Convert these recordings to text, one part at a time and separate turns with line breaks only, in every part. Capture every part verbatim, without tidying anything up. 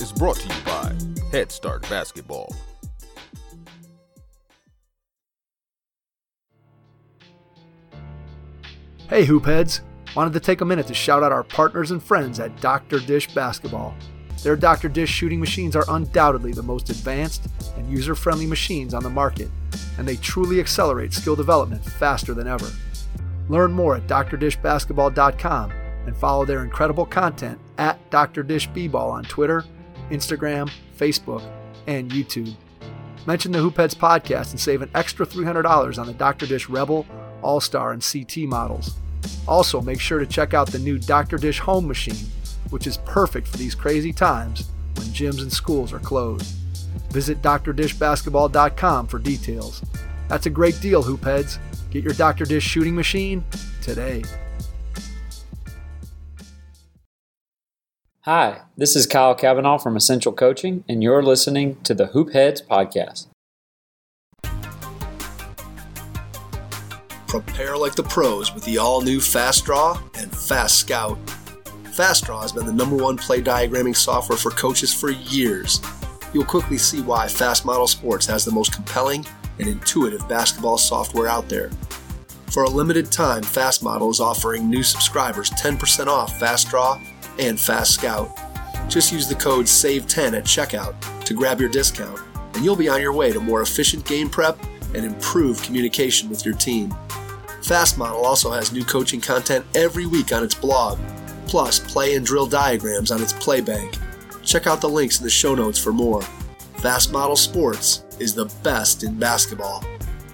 is brought to you by Head Start Basketball.
Hey Hoopheads! Wanted to take a minute to shout out our partners and friends at Doctor Dish Basketball. Their Doctor Dish shooting machines are undoubtedly the most advanced and user-friendly machines on the market, and they truly accelerate skill development faster than ever. Learn more at D R dish basketball dot com and follow their incredible content at D R Dish B Ball on Twitter, Instagram, Facebook, and YouTube. Mention the Hoopheads podcast and save an extra three hundred dollars on the Doctor Dish Rebel, All-Star, and C T models. Also, make sure to check out the new Doctor Dish Home Machine, which is perfect for these crazy times when gyms and schools are closed. Visit D R dish basketball dot com for details. That's a great deal, Hoopheads. Get your Doctor Dish shooting machine today.
Hi, this is Kyle Cavanaugh from Essential Coaching, and you're listening to the Hoopheads Podcast.
Prepare like the pros with the all-new Fast Draw and Fast Scout. Fast Draw has been the number one play diagramming software for coaches for years. You'll quickly see why Fast Model Sports has the most compelling and intuitive basketball software out there. For a limited time, Fast Model is offering new subscribers ten percent off Fast Draw and Fast Scout. Just use the code S A V E ten at checkout to grab your discount, and you'll be on your way to more efficient game prep and improved communication with your team. Fast Model also has new coaching content every week on its blog, plus play and drill diagrams on its play bank. Check out the links in the show notes for more. Fast Model Sports is the best in basketball.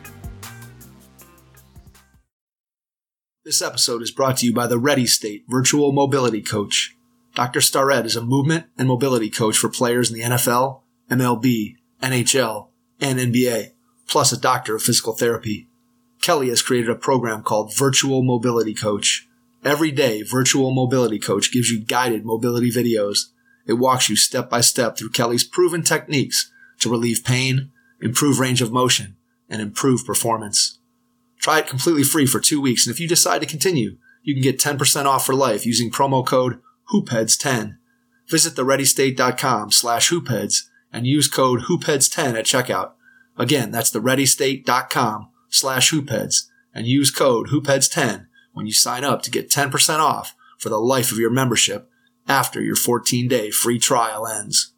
This episode is brought to you by the Ready State Virtual Mobility Coach. Doctor Starrett is a movement and mobility coach for players in the N F L, M L B, N H L, and N B A, plus a doctor of physical therapy. Kelly has created a program called Virtual Mobility Coach. Every day, Virtual Mobility Coach gives you guided mobility videos. It walks you step by step through Kelly's proven techniques to relieve pain, improve range of motion, and improve performance. Try it completely free for two weeks, and if you decide to continue, you can get ten percent off for life using promo code hoopheads ten. Visit thereadystate.com slash hoopheads and use code hoopheads ten at checkout. Again, that's thereadystate.com slash hoopheads and use code hoopheads ten when you sign up to get ten percent off for the life of your membership after your fourteen-day free trial ends.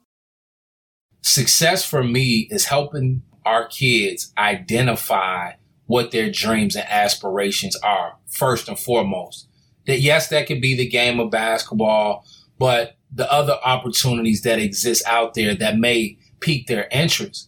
Success for me is helping our kids identify what their dreams and aspirations are, first and foremost. That yes, that could be the game of basketball, but the other opportunities that exist out there that may pique their interest.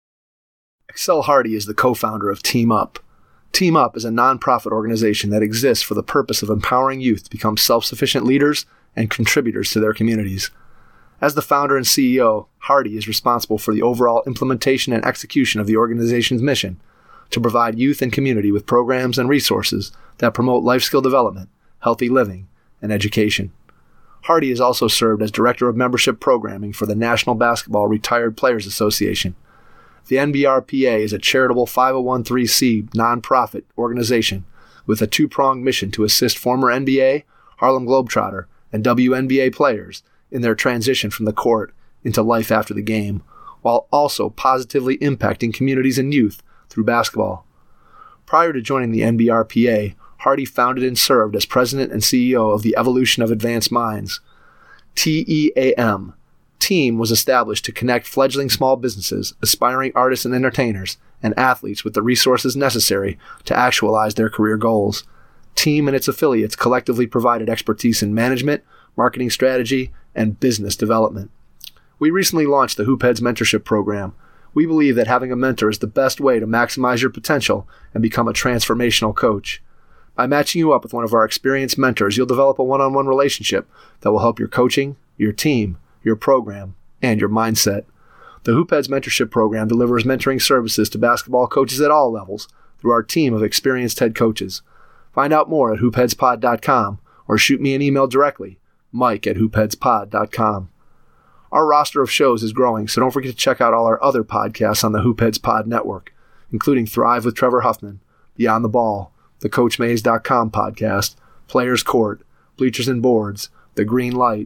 Excel Hardy is the co-founder of Team Up. Team Up is a nonprofit organization that exists for the purpose of empowering youth to become self-sufficient leaders and contributors to their communities. As the founder and C E O, Hardy is responsible for the overall implementation and execution of the organization's mission to provide youth and community with programs and resources that promote life skill development, healthy living, and education. Hardy has also served as Director of Membership Programming for the National Basketball Retired Players Association. The N B R P A is a charitable five oh one c nonprofit organization with a two-pronged mission to assist former N B A, Harlem Globetrotter, and W N B A players in their transition from the court into life after the game, while also positively impacting communities and youth through basketball. Prior to joining the N B R P A, Hardy founded and served as president and C E O of the Evolution of Advanced Minds. T E A M. Team was established to connect fledgling small businesses, aspiring artists and entertainers, and athletes with the resources necessary to actualize their career goals. Team and its affiliates collectively provided expertise in management, marketing strategy, and business development. We recently launched the Hoopheads Mentorship Program. We believe that having a mentor is the best way to maximize your potential and become a transformational coach. By matching you up with one of our experienced mentors, you'll develop a one-on-one relationship that will help your coaching, your team, your program, and your mindset. The Hoopheads Mentorship Program delivers mentoring services to basketball coaches at all levels through our team of experienced head coaches. Find out more at hoopheads pod dot com or shoot me an email directly, mike at hoopheads pod dot com. Our roster of shows is growing, so don't forget to check out all our other podcasts on the Hoopheads Pod Network, including Thrive with Trevor Huffman, Beyond the Ball, the coach mays dot com podcast, Players Court, Bleachers and Boards, The Green Light,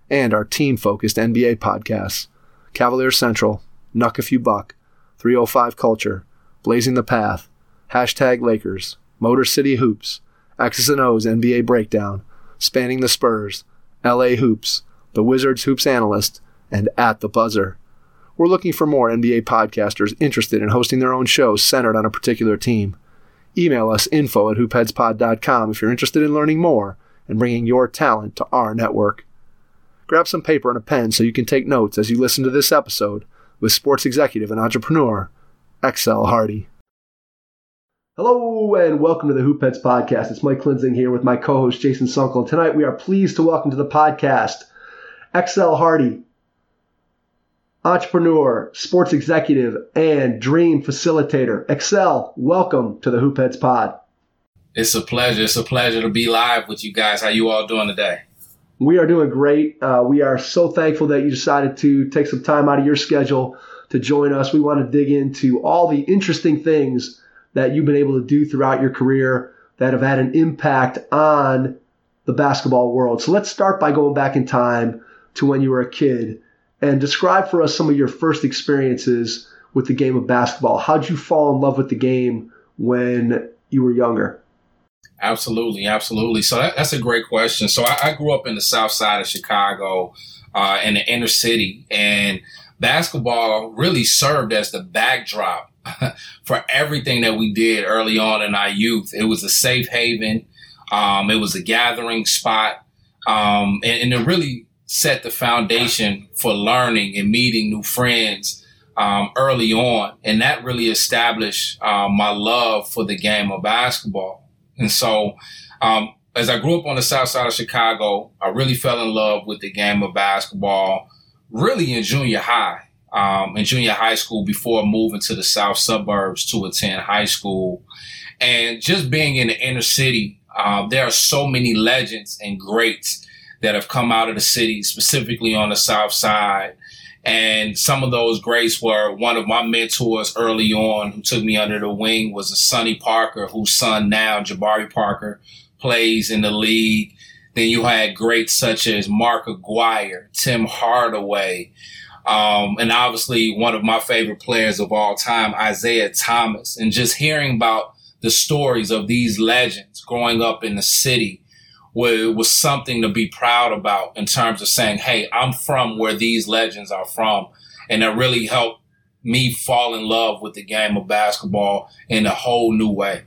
and our team-focused N B A podcasts, Cavalier Central, Knuck If You Buck, three oh five Culture, Blazing the Path, Hashtag Lakers, Motor City Hoops, X's and O's N B A Breakdown, Spanning the Spurs, L A Hoops, The Wizards Hoops Analyst, and At the Buzzer. We're looking for more N B A podcasters interested in hosting their own shows centered on a particular team. Email us info at hoopheadspod dot com if you're interested in learning more and bringing your talent to our network. Grab some paper and a pen so you can take notes as you listen to this episode with sports executive and entrepreneur, X L Hardy. Hello and welcome to the Hoopheads Podcast. It's Mike Klinzing here with my co-host Jason Sunkel. Tonight we are pleased to welcome to the podcast X L Hardy, entrepreneur, sports executive, and dream facilitator. X L, welcome to the Hoopheads Pod.
It's a pleasure. It's a pleasure to be live with you guys. How you all doing today?
We are doing great. Uh, we are so thankful that you decided to take some time out of your schedule to join us. We want to dig into all the interesting things that you've been able to do throughout your career that have had an impact on the basketball world. So let's start by going back in time to when you were a kid and describe for us some of your first experiences with the game of basketball. How'd you fall in love with the game when you were younger?
Absolutely, absolutely. So that, that's a great question. So I, I grew up in the south side of Chicago, uh, in the inner city, and basketball really served as the backdrop for everything that we did early on in our youth. It was a safe haven. Um, it was a gathering spot, um, and, and it really set the foundation for learning and meeting new friends um, early on. And that really established uh, my love for the game of basketball. And so um, as I grew up on the south side of Chicago, I really fell in love with the game of basketball really in junior high, um, in junior high school before moving to the south suburbs to attend high school. And just being in the inner city, uh, there are so many legends and greats that have come out of the city, specifically on the south side. And some of those greats were one of my mentors early on who took me under the wing was a Sonny Parker, whose son now, Jabari Parker, plays in the league. Then you had greats such as Mark Aguirre, Tim Hardaway, um, and obviously one of my favorite players of all time, Isaiah Thomas. And just hearing about the stories of these legends growing up in the city was something to be proud about in terms of saying, hey, I'm from where these legends are from. And that really helped me fall in love with the game of basketball in a whole new way.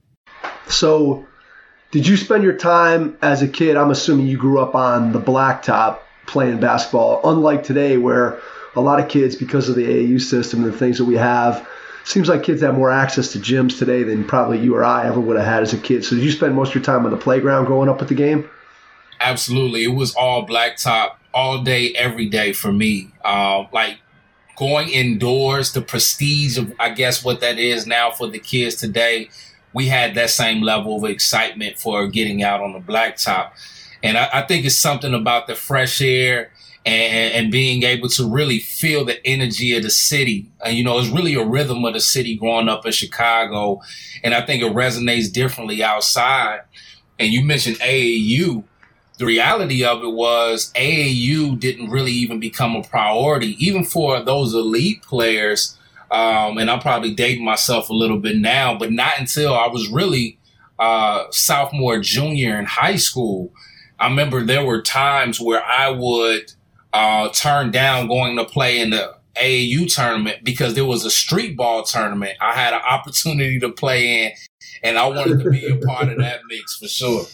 So did you spend your time as a kid, I'm assuming you grew up on the blacktop playing basketball, unlike today where a lot of kids, because of the A A U system and the things that we have, seems like kids have more access to gyms today than probably you or I ever would have had as a kid. So did you spend most of your time on the playground growing up with the game?
Absolutely. It was all blacktop all day, every day for me. Uh, like going indoors, the prestige of, I guess, what that is now for the kids today. We had that same level of excitement for getting out on the blacktop. And I, I think it's something about the fresh air And, and being able to really feel the energy of the city. And, you know, it's really a rhythm of the city growing up in Chicago. And I think it resonates differently outside. And you mentioned A A U. The reality of it was A A U didn't really even become a priority, even for those elite players. Um, and I'm probably dating myself a little bit now, but not until I was really uh, sophomore, junior in high school. I remember there were times where I would Uh, turned down going to play in the A A U tournament because there was a street ball tournament I had an opportunity to play in, and I wanted to be a part of that mix for sure.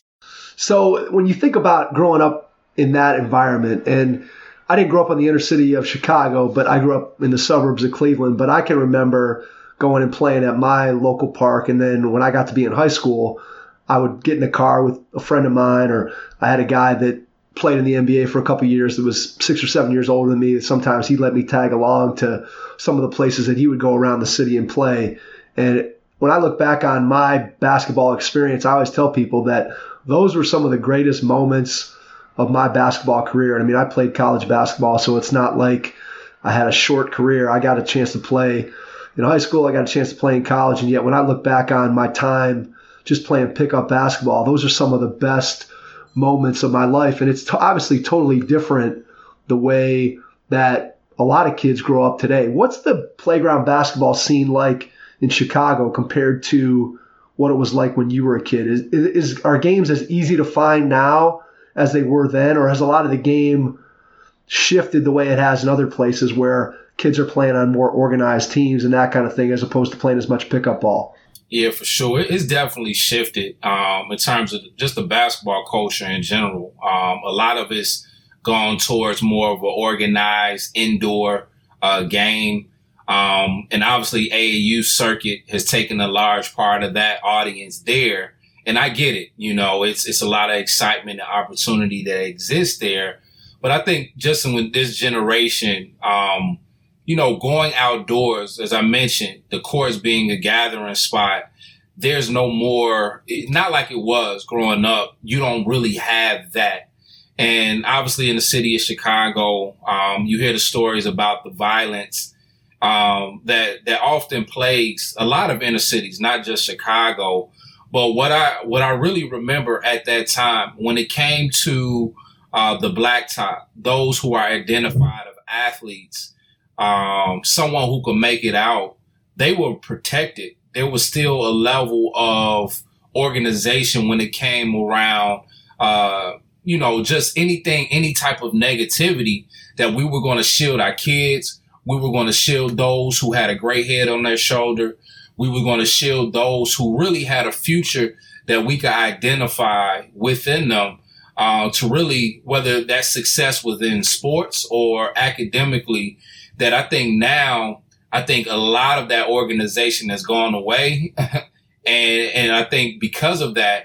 So when you think about growing up in that environment, and I didn't grow up in the inner city of Chicago, but I grew up in the suburbs of Cleveland, but I can remember going and playing at my local park, and then when I got to be in high school, I would get in a car with a friend of mine, or I had a guy that played in the N B A for a couple of years that was six or seven years older than me. Sometimes he'd let me tag along to some of the places that he would go around the city and play. And when I look back on my basketball experience, I always tell people that those were some of the greatest moments of my basketball career. And I mean, I played college basketball, so it's not like I had a short career. I got a chance to play in high school. I got a chance to play in college. And yet when I look back on my time just playing pickup basketball, those are some of the best moments of my life. And it's t- obviously totally different the way that a lot of kids grow up today. What's the playground basketball scene like in Chicago compared to what it was like when you were a kid? Is, is are games as easy to find now as they were then, or has a lot of the game shifted the way it has in other places where kids are playing on more organized teams and that kind of thing as opposed to playing as much pickup ball?
Yeah, for sure. It's definitely shifted um, in terms of just the basketball culture in general. Um, a lot of it's gone towards more of an organized indoor uh, game. Um, and obviously A A U circuit has taken a large part of that audience there. And I get it. You know, it's, it's a lot of excitement and opportunity that exists there. But I think just with this generation, um, you know, going outdoors, as I mentioned, the courts being a gathering spot, there's no more, not like it was growing up. You don't really have that. And obviously in the city of Chicago, um, you hear the stories about the violence um, that that often plagues a lot of inner cities, not just Chicago. But what I what I really remember at that time, when it came to uh, the blacktop, those who are identified of athletes, um, someone who could make it out, they were protected. There was still a level of organization when it came around, uh, you know, just anything, any type of negativity, that we were going to shield our kids. We were going to shield those who had a gray head on their shoulder. We were going to shield those who really had a future that we could identify within them, uh, to really, whether that's success within sports or academically, that I think now, I think a lot of that organization has gone away. and, and I think because of that,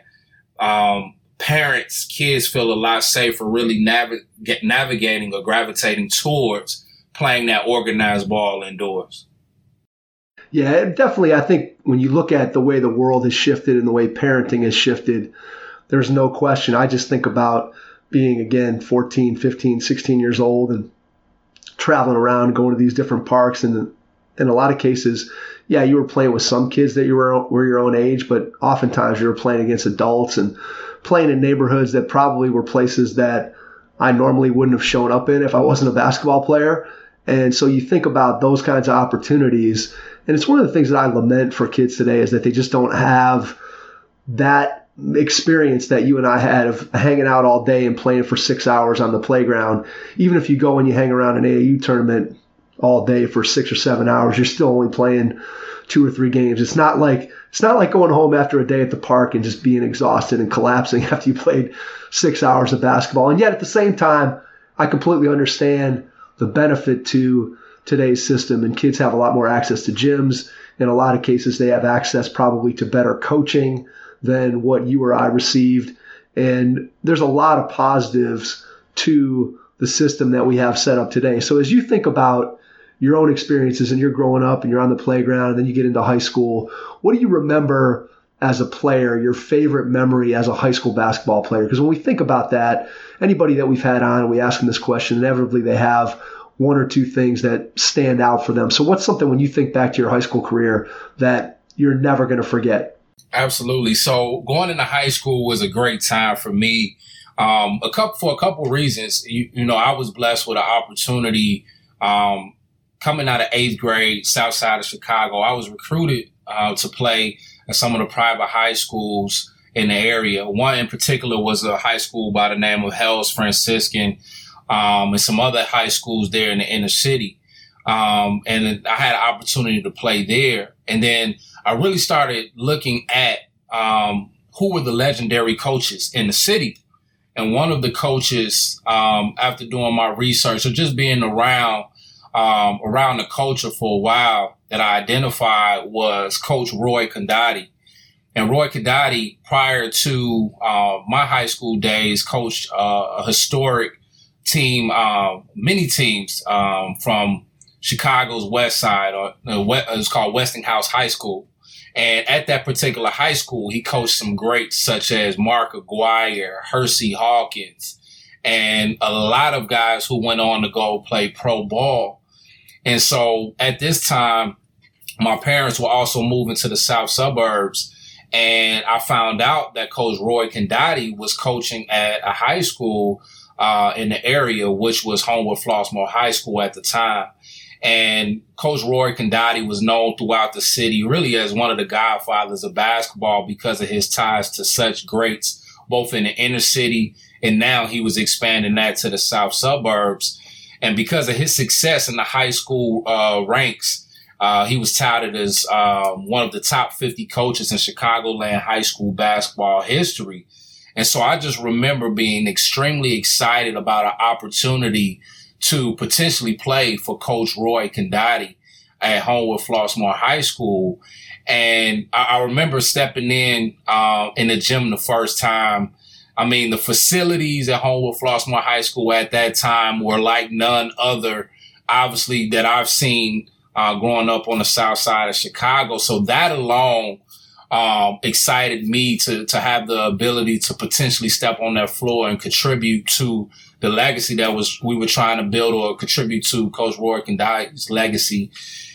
um, parents, kids feel a lot safer really nav- get navigating or gravitating towards playing that organized ball indoors.
Yeah, definitely. I think when you look at the way the world has shifted and the way parenting has shifted, there's no question. I just think about being, again, fourteen, fifteen, sixteen years old and traveling around, going to these different parks. And in a lot of cases, yeah, you were playing with some kids that you were, were your own age, but oftentimes you were playing against adults and playing in neighborhoods that probably were places that I normally wouldn't have shown up in if I wasn't a basketball player. And so you think about those kinds of opportunities. And it's one of the things that I lament for kids today is that they just don't have that experience that you and I had of hanging out all day and playing for six hours on the playground. Even if you go and you hang around an A A U tournament all day for six or seven hours, you're still only playing two or three games. It's not like it's not like going home after a day at the park and just being exhausted and collapsing after you played six hours of basketball. And yet at the same time, I completely understand the benefit to today's system, and kids have a lot more access to gyms. In a lot of cases, they have access probably to better coaching than what you or I received. And there's a lot of positives to the system that we have set up today. So as you think about your own experiences and you're growing up and you're on the playground and then you get into high school, what do you remember as a player, your favorite memory as a high school basketball player? Because when we think about that, anybody that we've had on, we ask them this question, inevitably they have one or two things that stand out for them. So what's something when you think back to your high school career that you're never going to forget?
Absolutely. So going into high school was a great time for me. Um, a couple, for a couple reasons. You, you know, I was blessed with an opportunity, um, coming out of eighth grade, south side of Chicago. I was recruited, uh, to play at some of the private high schools in the area. One in particular was a high school by the name of Hell's Franciscan, um, and some other high schools there in the inner city. Um, and I had an opportunity to play there. And then I really started looking at, um, who were the legendary coaches in the city. And one of the coaches, um, after doing my research or just being around, um, around the culture for a while that I identified was Coach Roy Condotti. And Roy Condotti, prior to, uh, my high school days, coached, uh, a historic team, uh, many teams, um, from Chicago's West Side, or uh, it's called Westinghouse High School. And at that particular high school, he coached some greats such as Mark Aguirre, Hersey Hawkins, and a lot of guys who went on to go play pro ball. And so at this time, my parents were also moving to the south suburbs. And I found out that Coach Roy Condotti was coaching at a high school uh, in the area, which was Homewood Flossmoor High School at the time. And Coach Roy Condotti was known throughout the city really as one of the godfathers of basketball because of his ties to such greats, both in the inner city, and now he was expanding that to the south suburbs. And because of his success in the high school uh, ranks, uh, he was touted as uh, one of the top fifty coaches in Chicagoland high school basketball history. And so I just remember being extremely excited about an opportunity to potentially play for Coach Roy Condotti at Homewood Flossmoor High School. And I, I remember stepping in uh, in the gym the first time. I mean, the facilities at Homewood Flossmoor High School at that time were like none other, obviously, that I've seen uh, growing up on the south side of Chicago. So that alone um, excited me to to have the ability to potentially step on that floor and contribute to the legacy that was we were trying to build, or contribute to Coach Roy Condotti's legacy.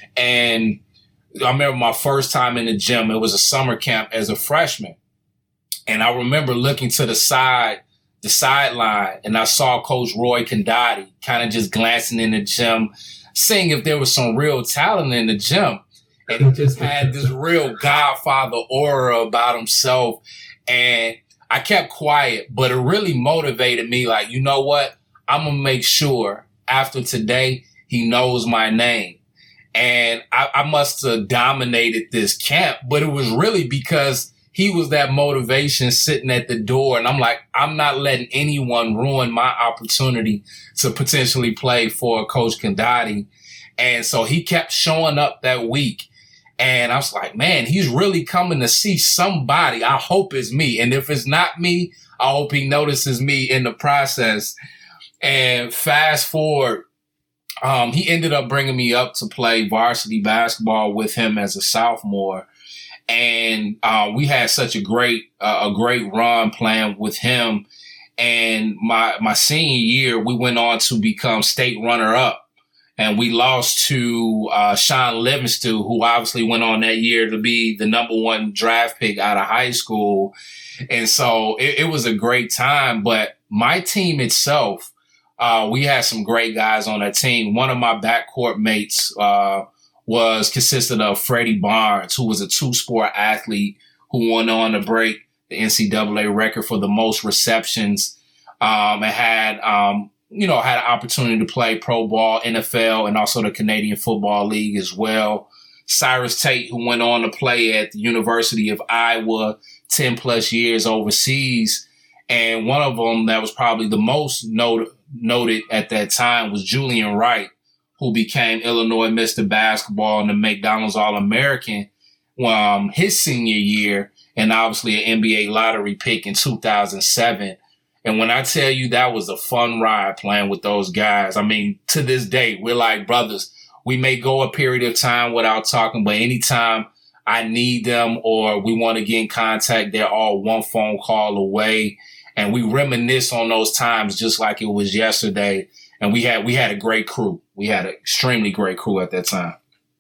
And I remember my first time in the gym, it was a summer camp as a freshman. And I remember looking to the side, the sideline, and I saw Coach Roy Condotti kind of just glancing in the gym, seeing if there was some real talent in the gym. And he just had this real godfather aura about himself. And I kept quiet, but it really motivated me. Like, you know what? I'm going to make sure after today, he knows my name. And I, I must have dominated this camp, but it was really because he was that motivation sitting at the door. And I'm like, I'm not letting anyone ruin my opportunity to potentially play for Coach Condotti. And so he kept showing up that week. And I was like, man, he's really coming to see somebody. I hope it's me. And if it's not me, I hope he notices me in the process. And fast forward, um, he ended up bringing me up to play varsity basketball with him as a sophomore. And uh, we had such a great, uh, a great run playing with him. And my, my senior year, we went on to become state runner up. And we lost to uh, Sean Livingston, who obviously went on that year to be the number one draft pick out of high school. And so it, it was a great time. But my team itself, uh, we had some great guys on that team. One of my backcourt mates uh, was consisted of Freddie Barnes, who was a two-sport athlete who went on to break the N C double A record for the most receptions um, and had um, – you know, had an opportunity to play pro ball, N F L, and also the Canadian Football League as well. Cyrus Tate, who went on to play at the University of Iowa, ten plus years overseas. And one of them that was probably the most not- noted at that time was Julian Wright, who became Illinois Mister Basketball and the McDonald's All-American um, his senior year, and obviously an N B A lottery pick in two thousand seven. And when I tell you that was a fun ride playing with those guys, I mean, to this day, we're like brothers. We may go a period of time without talking, but anytime I need them or we want to get in contact, they're all one phone call away. And we reminisce on those times just like it was yesterday. And we had we had a great crew. We had an extremely great crew at that time.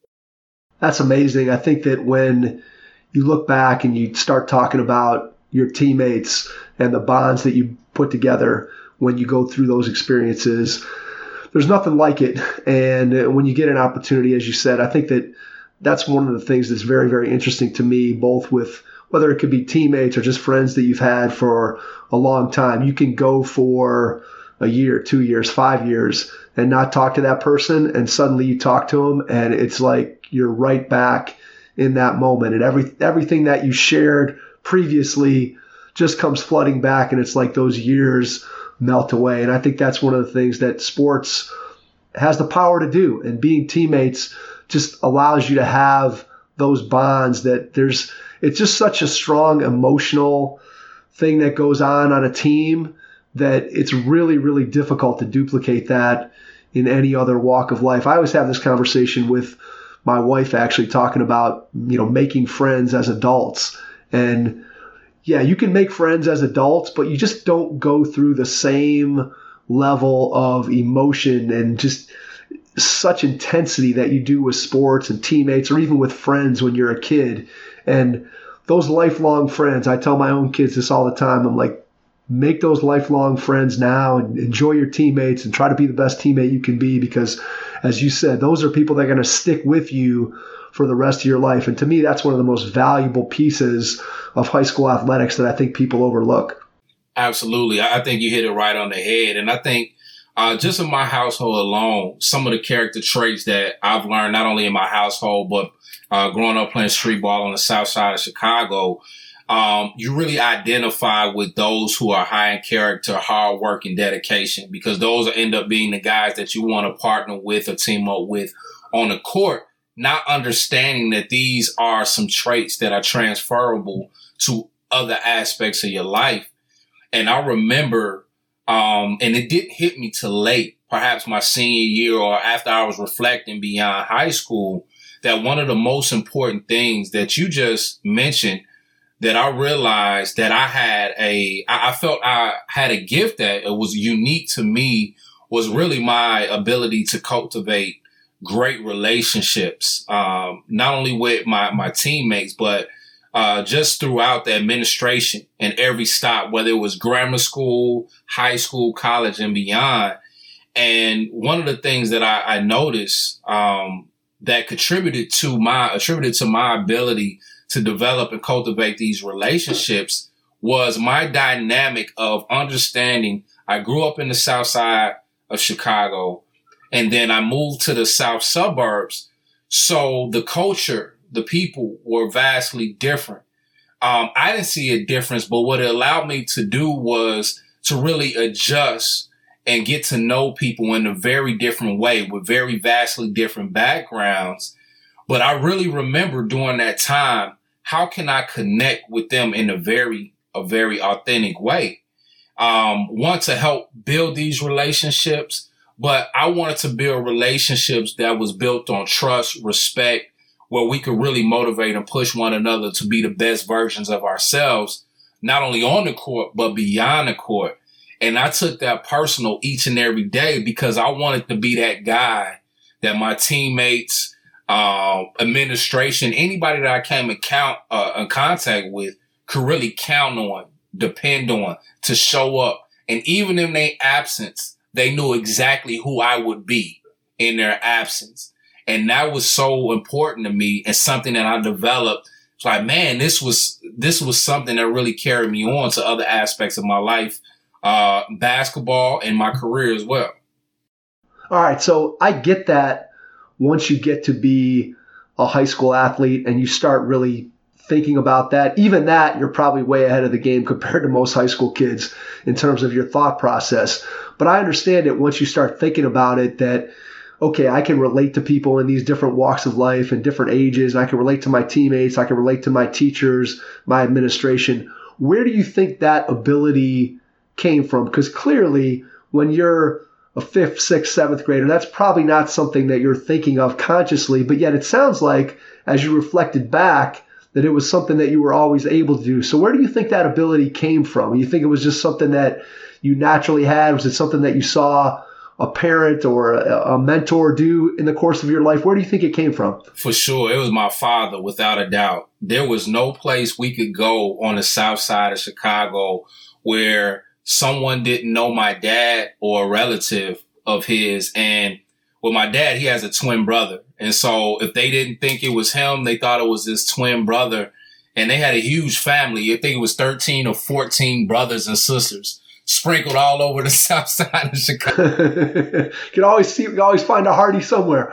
That's amazing. I think that when you look back and you start talking about your teammates and the bonds that you put together when you go through those experiences, there's nothing like it. And when you get an opportunity, as you said, I think that that's one of the things that's very, very interesting to me, both with whether it could be teammates or just friends that you've had for a long time. You can go for a year, two years, five years and not talk to that person. And suddenly you talk to them and it's like you're right back in that moment. And every everything that you shared previously just comes flooding back, and it's like those years melt away. And I think that's one of the things that sports has the power to do. And being teammates just allows you to have those bonds that there's, it's just such a strong emotional thing that goes on on a team that it's really, really difficult to duplicate that in any other walk of life. I always have this conversation with my wife, actually talking about, you know, making friends as adults. And yeah, you can make friends as adults, but you just don't go through the same level of emotion and just such intensity that you do with sports and teammates or even with friends when you're a kid. And those lifelong friends, I tell my own kids this all the time. I'm like, make those lifelong friends now and enjoy your teammates and try to be the best teammate you can be, because as you said, those are people that are going to stick with you for the rest of your life. And to me, that's one of the most valuable pieces of high school athletics that I think people overlook.
Absolutely. I think you hit it right on the head. And I think uh, just in my household alone, some of the character traits that I've learned, not only in my household, but uh, growing up playing street ball on the south side of Chicago, Um, you really identify with those who are high in character, hard work, and dedication, because those end up being the guys that you want to partner with or team up with on the court, not understanding that these are some traits that are transferable to other aspects of your life. And I remember, um, and it didn't hit me till late, perhaps my senior year or after I was reflecting beyond high school, that one of the most important things that you just mentioned, that I realized that I had a, I felt I had a gift that it was unique to me, was really my ability to cultivate great relationships, um, not only with my, my teammates, but uh, just throughout the administration and every stop, whether it was grammar school, high school, college, and beyond. And one of the things that I, I noticed um, that contributed to my, attributed to my ability to develop and cultivate these relationships was my dynamic of understanding. I grew up in the south side of Chicago, and then I moved to the south suburbs. So the culture, the people were vastly different. Um, I didn't see a difference, but what it allowed me to do was to really adjust and get to know people in a very different way with very vastly different backgrounds. But I really remember during that time, how can I connect with them in a very, a very authentic way? Um, want to help build these relationships, but I wanted to build relationships that was built on trust, respect, where we could really motivate and push one another to be the best versions of ourselves, not only on the court, but beyond the court. And I took that personal each and every day, because I wanted to be that guy that my teammates, Uh, administration, anybody that I came in, count, uh, in contact with could really count on, depend on, to show up. And even in their absence, they knew exactly who I would be in their absence. And that was so important to me, and something that I developed. It's like, man, this was, this was something that really carried me on to other aspects of my life, uh, basketball and my career as well.
All right. So I get that. Once you get to be a high school athlete and you start really thinking about that, even that, you're probably way ahead of the game compared to most high school kids in terms of your thought process. But I understand it once you start thinking about it, that, okay, I can relate to people in these different walks of life and different ages. I can relate to my teammates. I can relate to my teachers, my administration. Where do you think that ability came from? Because clearly when you're a fifth, sixth, seventh grader, that's probably not something that you're thinking of consciously, but yet it sounds like, as you reflected back, that it was something that you were always able to do. So where do you think that ability came from? You think it was just something that you naturally had? Was it something that you saw a parent or a, a mentor do in the course of your life? Where do you think it came from?
For sure. It was my father, without a doubt. There was no place we could go on the south side of Chicago where someone didn't know my dad or a relative of his. And with my dad, he has a twin brother. And so if they didn't think it was him, they thought it was his twin brother. And they had a huge family. I think it was thirteen or fourteen brothers and sisters sprinkled all over the south side of Chicago.
You can always see, you can always find a Hardy somewhere.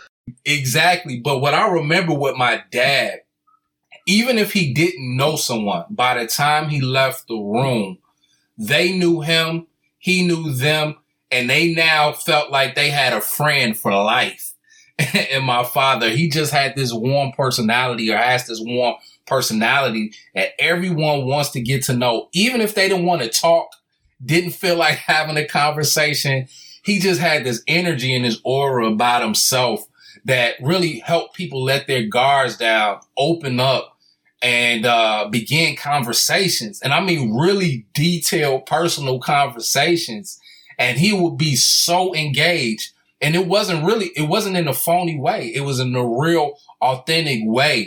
Exactly. But what I remember with my dad, even if he didn't know someone, by the time he left the room, they knew him, he knew them, and they now felt like they had a friend for life. And my father, he just had this warm personality, or has this warm personality that everyone wants to get to know. Even if they didn't want to talk, didn't feel like having a conversation, he just had this energy and this aura about himself that really helped people let their guards down, open up, and uh begin conversations. And I mean really detailed, personal conversations. And he would be so engaged. And it wasn't really, it wasn't in a phony way. It was in a real, authentic way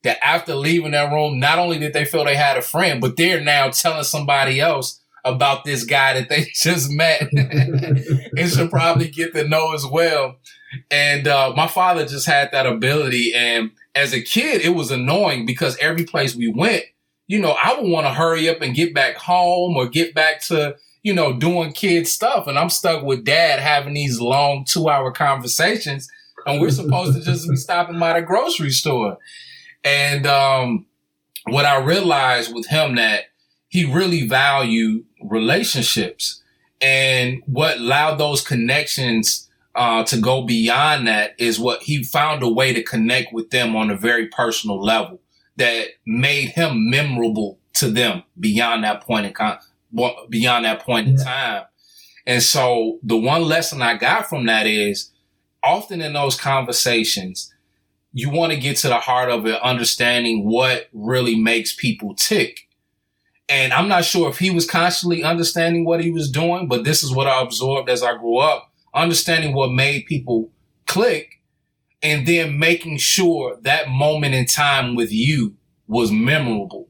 that after leaving that room, not only did they feel they had a friend, but they're now telling somebody else about this guy that they just met and should probably get to know as well. And uh, my father just had that ability. And as a kid, it was annoying because every place we went, you know, I would want to hurry up and get back home or get back to, you know, doing kid stuff. And I'm stuck with dad having these long two hour conversations. And we're supposed to just be stopping by the grocery store. And um, what I realized with him that he really valued relationships, and what allowed those connections uh, to go beyond that is what he found a way to connect with them on a very personal level that made him memorable to them beyond that point in con- beyond that point in time. And so the one lesson I got from that is often in those conversations, you want to get to the heart of it, understanding what really makes people tick. And I'm not sure if he was constantly understanding what he was doing, but this is what I absorbed as I grew up, understanding what made people click, and then making sure that moment in time with you was memorable.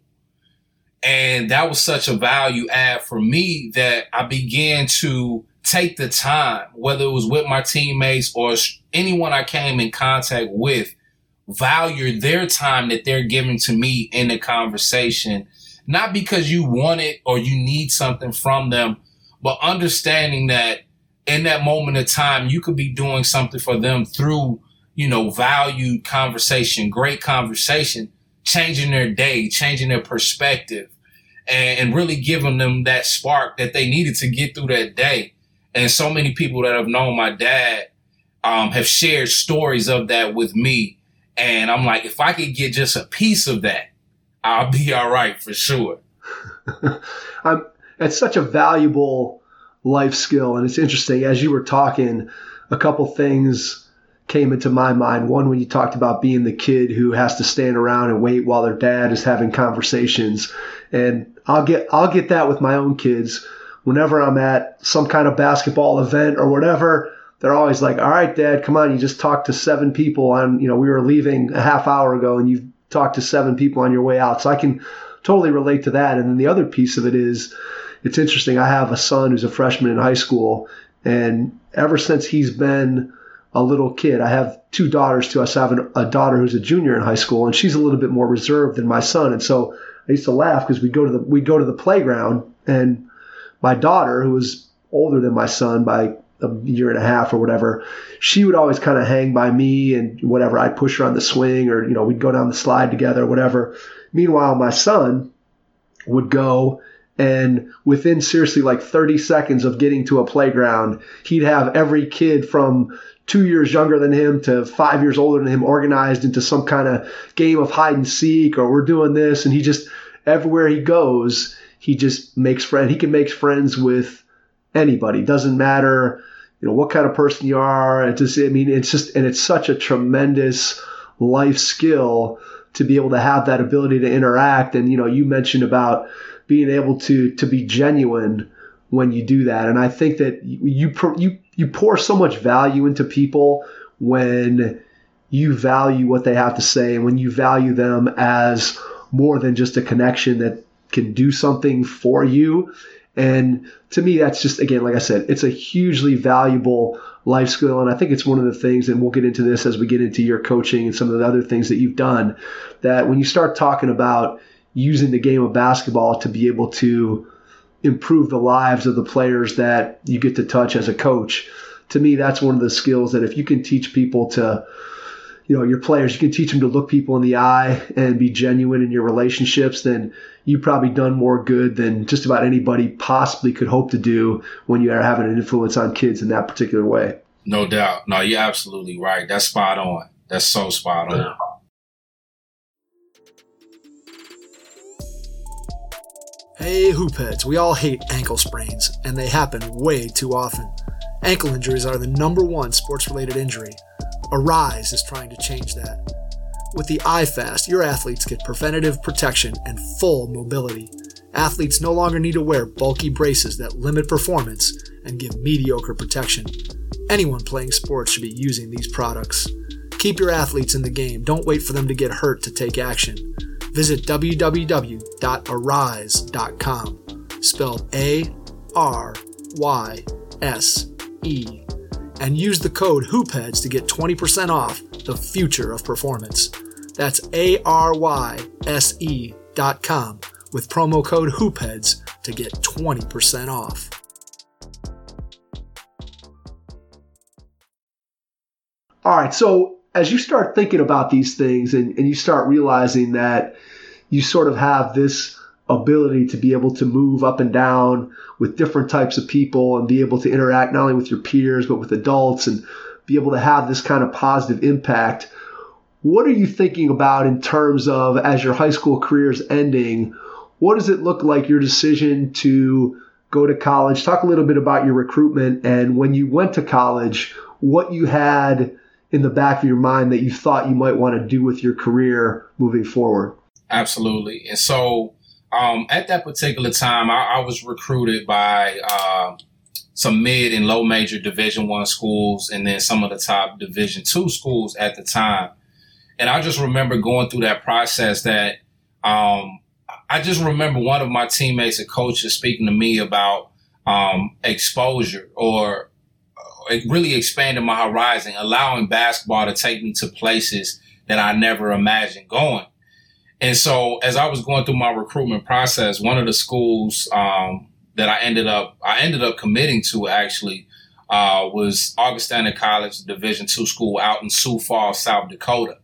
And that was such a value add for me that I began to take the time, whether it was with my teammates or anyone I came in contact with, value their time that they're giving to me in the conversation. Not because you want it or you need something from them, but understanding that in that moment of time, you could be doing something for them through, you know, valued conversation, great conversation, changing their day, changing their perspective, and, and really giving them that spark that they needed to get through that day. And so many people that have known my dad um, have shared stories of that with me. And I'm like, if I could get just a piece of that, I'll be all right for sure.
I'm, it's such a valuable life skill. And it's interesting, as you were talking, a couple things came into my mind. One, when you talked about being the kid who has to stand around and wait while their dad is having conversations. And I'll get, I'll get that with my own kids. Whenever I'm at some kind of basketball event or whatever, they're always like, all right, Dad, come on. You just talked to seven people on, you know, we were leaving a half hour ago and you talk to seven people on your way out. So I can totally relate to that. And then the other piece of it is, it's interesting. I have a son who's a freshman in high school, and ever since he's been a little kid, I have two daughters too. I have a daughter who's a junior in high school, and she's a little bit more reserved than my son. And so I used to laugh because we go to the we go to the playground, and my daughter, who was older than my son by a year and a half or whatever, she would always kind of hang by me and whatever. I'd push her on the swing, or, you know, we'd go down the slide together or whatever. Meanwhile, my son would go, and within seriously like thirty seconds of getting to a playground, he'd have every kid from two years younger than him to five years older than him organized into some kind of game of hide and seek, or we're doing this. And he just, everywhere he goes, he just makes friends. He can make friends with anybody. Doesn't matter, you know, what kind of person you are. It just, I mean, it's just, and it's such a tremendous life skill to be able to have that ability to interact. And, you know, you mentioned about being able to, to be genuine when you do that. And I think that you, you, you pour so much value into people when you value what they have to say, and when you value them as more than just a connection that can do something for you. And to me, that's just, again, like I said, it's a hugely valuable life skill. And I think it's one of the things, and we'll get into this as we get into your coaching and some of the other things that you've done, that when you start talking about using the game of basketball to be able to improve the lives of the players that you get to touch as a coach, to me, that's one of the skills that if you can teach people to, you know, your players, you can teach them to look people in the eye and be genuine in your relationships, then you've probably done more good than just about anybody possibly could hope to do when you are having an influence on kids in that particular way.
No doubt. No, you're absolutely right. That's spot on. That's so spot on.
Hey, hoopheads, we all hate ankle sprains, and they happen way too often. Ankle injuries are the number one sports-related injury. Arise is trying to change that. With the iFast, your athletes get preventative protection and full mobility. Athletes no longer need to wear bulky braces that limit performance and give mediocre protection. Anyone playing sports should be using these products. Keep Keep your athletes in the game. Don't wait for them to get hurt to take action. Visit w w w dot arise dot com, spelled A R Y S E, and use the code HoopHeads to get twenty percent off the future of performance. That's A R Y S E dot com with promo code HoopHeads to get twenty percent off.
All right, so as you start thinking about these things and, and you start realizing that you sort of have this ability to be able to move up and down with different types of people and be able to interact not only with your peers but with adults and be able to have this kind of positive impact, what are you thinking about in terms of, as your high school career is ending, what does it look like, your decision to go to college? Talk a little bit about your recruitment and when you went to college, what you had in the back of your mind that you thought you might want to do with your career moving forward.
Absolutely. And so um, at that particular time, I, I was recruited by uh, some mid and low major Division One schools and then some of the top Division Two schools at the time. And I just remember going through that process that um, I just remember one of my teammates and coaches speaking to me about um, exposure or it really expanded my horizon, allowing basketball to take me to places that I never imagined going. And so as I was going through my recruitment process, one of the schools um, that I ended up I ended up committing to actually uh, was Augustana College, Division two school out in Sioux Falls, South Dakota.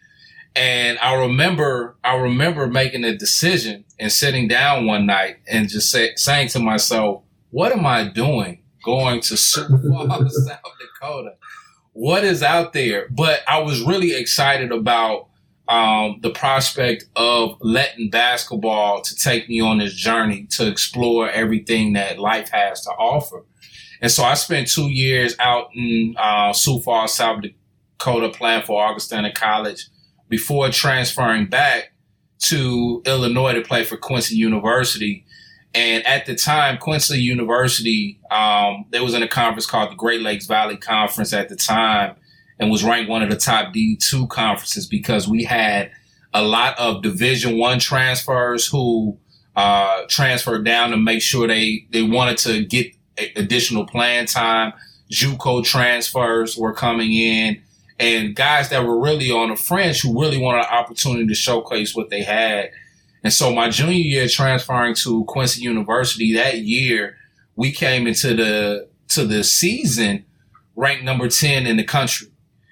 And I remember I remember making a decision and sitting down one night and just say, saying to myself, what am I doing going to Sioux Falls, South Dakota? What is out there? But I was really excited about um, the prospect of letting basketball to take me on this journey to explore everything that life has to offer. And so I spent two years out in uh, Sioux Falls, South Dakota playing for Augustana College before transferring back to Illinois to play for Quincy University. And at the time, Quincy University, um, they was in a conference called the Great Lakes Valley Conference at the time and was ranked one of the top D two conferences because we had a lot of Division One transfers who uh, transferred down to make sure they, they wanted to get additional playing time. JUCO transfers were coming in and guys that were really on the fringe who really wanted an opportunity to showcase what they had. And so my junior year transferring to Quincy University that year, we came into the to the season ranked number ten in the country.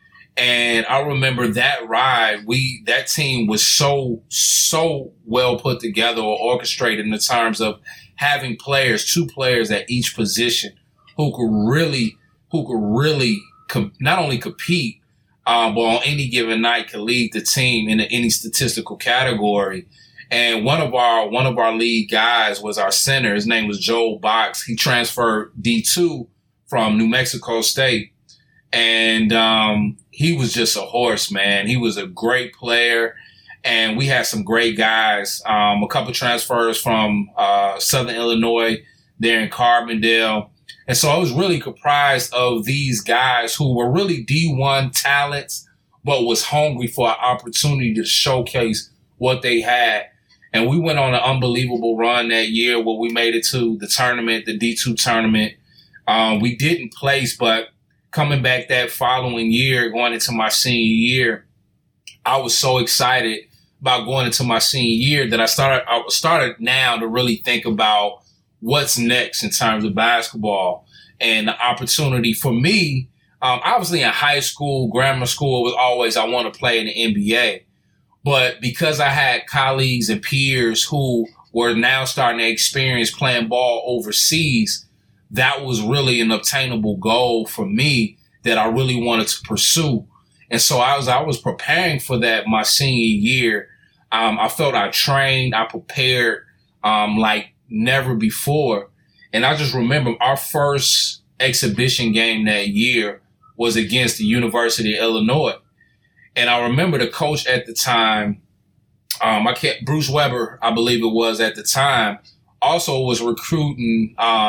And I remember that ride, we that team was so, so well put together or orchestrated in the terms of having players, two players at each position who could really, who could really com- not only compete, um, but on any given night could lead the team in any statistical category. And one of our one of our lead guys was our center. His name was Joel Box. He transferred D two from New Mexico State. And um, he was just a horse, man. He was a great player. And we had some great guys, um, a couple transfers from uh, Southern Illinois there in Carbondale. And so I was really comprised of these guys who were really D one talents, but was hungry for an opportunity to showcase what they had. And we went on an unbelievable run that year where we made it to the tournament, the D two tournament. Um, we didn't place, but coming back that following year, going into my senior year, I was so excited about going into my senior year that I started, I started now to really think about what's next in terms of basketball and the opportunity for me. Um, obviously in high school, grammar school, it was always, I want to play in the N B A. But because I had colleagues and peers who were now starting to experience playing ball overseas, that was really an obtainable goal for me that I really wanted to pursue. And so I was, I was preparing for that my senior year. Um, I felt I trained, I prepared, um, like never before. And I just remember our first exhibition game that year was against the University of Illinois. And I remember the coach at the time, um, I can't, Bruce Weber, I believe it was at the time, also was recruiting, um,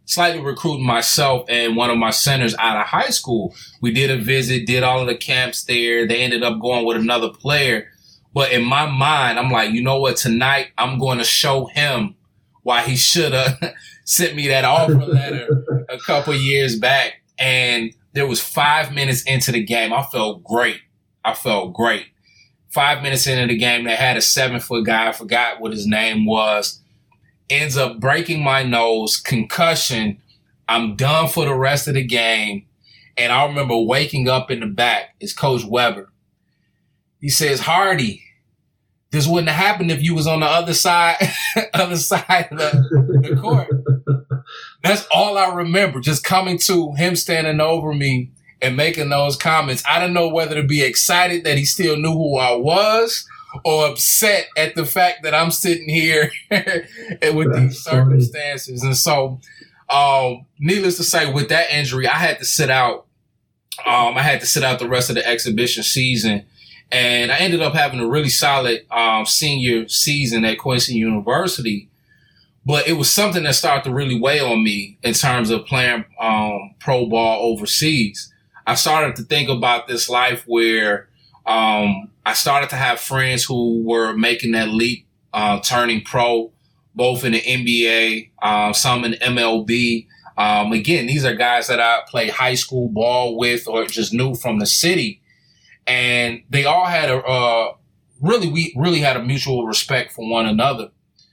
slightly recruiting myself and one of my centers out of high school. We did a visit, did all of the camps there. They ended up going with another player. But in my mind, I'm like, you know what? Tonight, I'm going to show him why he should have sent me that offer letter a couple years back. And there was five minutes into the game. I felt great. I felt great. Five minutes into the game, they had a seven-foot guy. I forgot what his name was. Ends up breaking my nose, concussion. I'm done for the rest of the game. And I remember waking up in the back. It's Coach Weber. He says, Hardy, this wouldn't have happened if you was on the other side, other side of the, the court. That's all I remember, just coming to him standing over me and making those comments. I didn't know whether to be excited that he still knew who I was or upset at the fact that I'm sitting here with That's these circumstances. Funny. And so, um, needless to say, with that injury, I had to sit out. Um, I had to sit out the rest of the exhibition season. And I ended up having a really solid um, senior season at Quincy University. But it was something that started to really weigh on me in terms of playing um, pro ball overseas. I started to think about this life where um, I started to have friends who were making that leap, uh, turning pro, both in the N B A, uh, some in M L B. Um, again, these are guys that I played high school ball with or just knew from the city. And they all had a, uh, really, we really had a mutual respect for one another.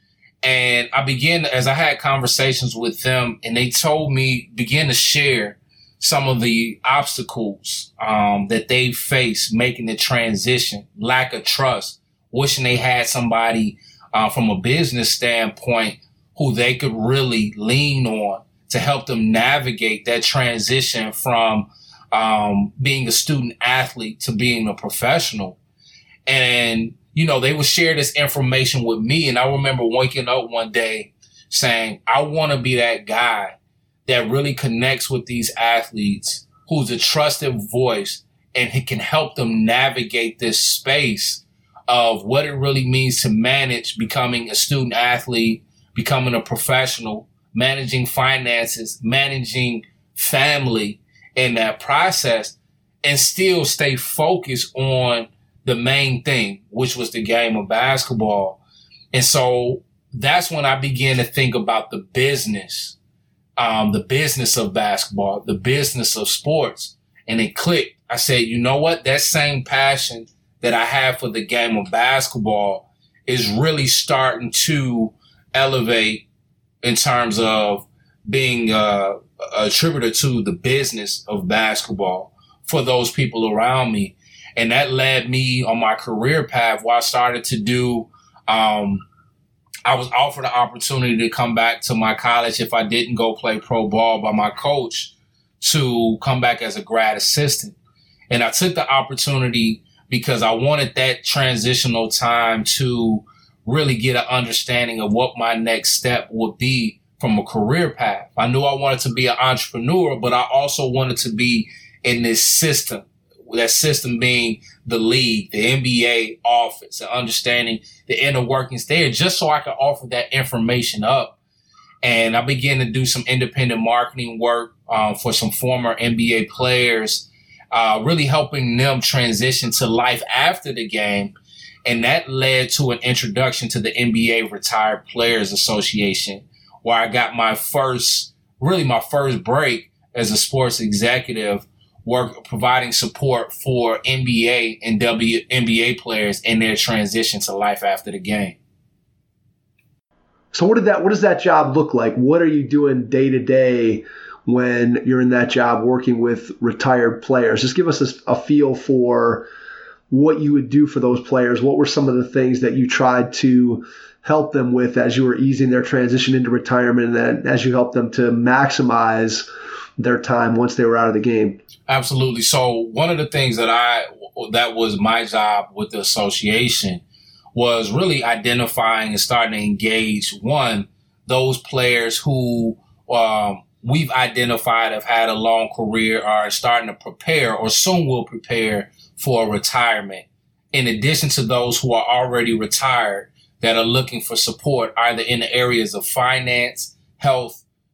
And I began, as I had conversations with them, and they told me, began to share some of the obstacles um, that they faced making the transition, lack of trust, wishing they had somebody uh, from a business standpoint who they could really lean on to help them navigate that transition from um, being a student athlete to being a professional. And, you know, they would share this information with me. And I remember waking up one day saying, I want to be that guy that really connects with these athletes, who's a trusted voice, and he can help them navigate this space of what it really means to manage becoming a student athlete, becoming a professional, managing finances, managing family in that process, and still stay focused on the main thing, which was the game of basketball. And so that's when I began to think about the business, um, the business of basketball, the business of sports. And it clicked. I said, you know what? That same passion that I have for the game of basketball is really starting to elevate in terms of being uh, a attributor to the business of basketball for those people around me. And that led me on my career path where I started to do, um, I was offered the opportunity to come back to my college if I didn't go play pro ball by my coach to come back as a grad assistant. And I took the opportunity because I wanted that transitional time to really get an understanding of what my next step would be from a career path. I knew I wanted to be an entrepreneur, but I also wanted to be in this system. That system being the league, the N B A office, and understanding the inner workings there, just so I could offer that information up. And I began to do some independent marketing work um, for some former N B A players, uh, really helping them transition to life after the game. And that led to an introduction to the N B A Retired Players Association, where I got my first, really my first break as a sports executive, work providing support for N B A and W N B A players in their transition to life after the game.
So what did that what does that job look like? What are you doing day to day when you're in that job working with retired players? Just give us a, a feel for what you would do for those players. What were some of the things that you tried to help them with as you were easing their transition into retirement, and then as you helped them to maximize their time once they were out of the game?
Absolutely. So one of the things that I, that was my job with the association was really identifying and starting to engage, one, those players who um, we've identified have had a long career, are starting to prepare or soon will prepare for retirement. In addition to those who are already retired that are looking for support either in the areas of finance, health,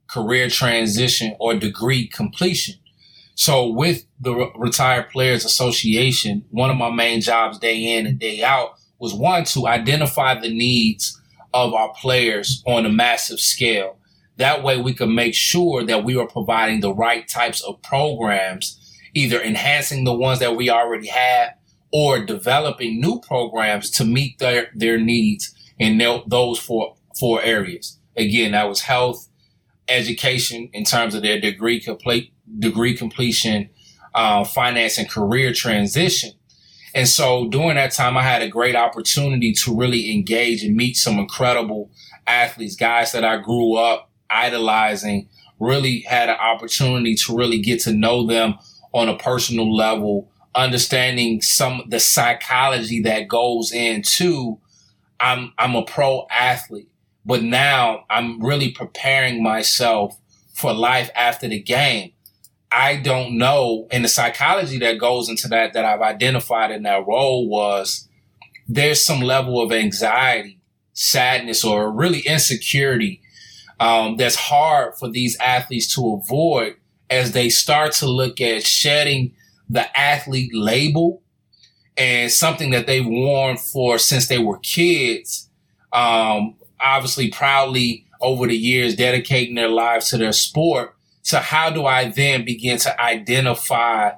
career transition, or degree completion. So with the Re- Retired Players Association, one of my main jobs day in and day out was, one, to identify the needs of our players on a massive scale. That way we can make sure that we are providing the right types of programs, either enhancing the ones that we already have or developing new programs to meet their, their needs in their, those four, four areas. Again, that was health, education in terms of their degree complete, degree completion, uh, finance, and career transition. And so during that time, I had a great opportunity to really engage and meet some incredible athletes, guys that I grew up idolizing, really had an opportunity to really get to know them on a personal level, understanding some the psychology that goes into I'm I'm a pro athlete, but now I'm really preparing myself for life after the game. I don't know. And the psychology that goes into that, that I've identified in that role was there's some level of anxiety, sadness, or really insecurity um, that's hard for these athletes to avoid as they start to look at shedding the athlete label and something that they've worn for since they were kids, um, obviously proudly over the years dedicating their lives to their sport. So how do I then begin to identify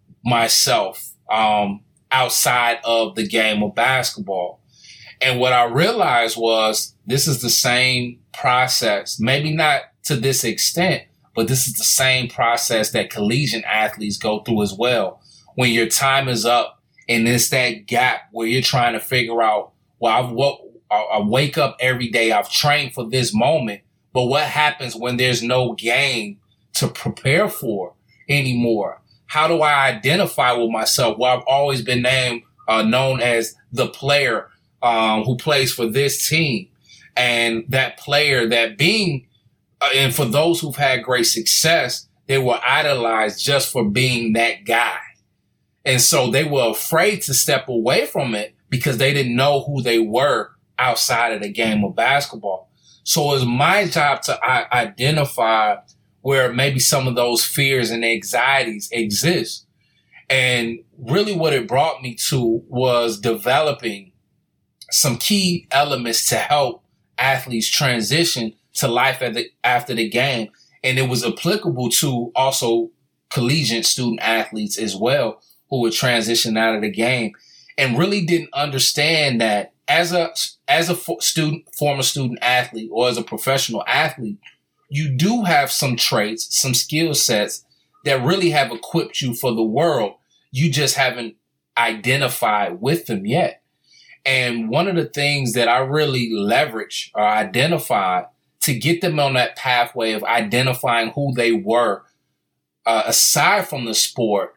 myself um, outside of the game of basketball? And what I realized was this is the same process, maybe not to this extent, but this is the same process that collegiate athletes go through as well. When your time is up and it's that gap where you're trying to figure out, well, I've wo- I wake up every day, I've trained for this moment, but what happens when there's no game to prepare for anymore? How do I identify with myself? Well, I've always been named, uh, known as the player um, who plays for this team. And that player, that being, uh, and for those who've had great success, they were idolized just for being that guy. And so they were afraid to step away from it because they didn't know who they were outside of the game of basketball. So it's my job to I- identify where maybe some of those fears and anxieties exist. And really what it brought me to was developing some key elements to help athletes transition to life at the, after the game. And it was applicable to also collegiate student athletes as well, who would transition out of the game and really didn't understand that as a, as a student, former student athlete or as a professional athlete, you do have some traits, some skill sets that really have equipped you for the world. You just haven't identified with them yet. And one of the things that I really leverage or identify to get them on that pathway of identifying who they were, uh, aside from the sport,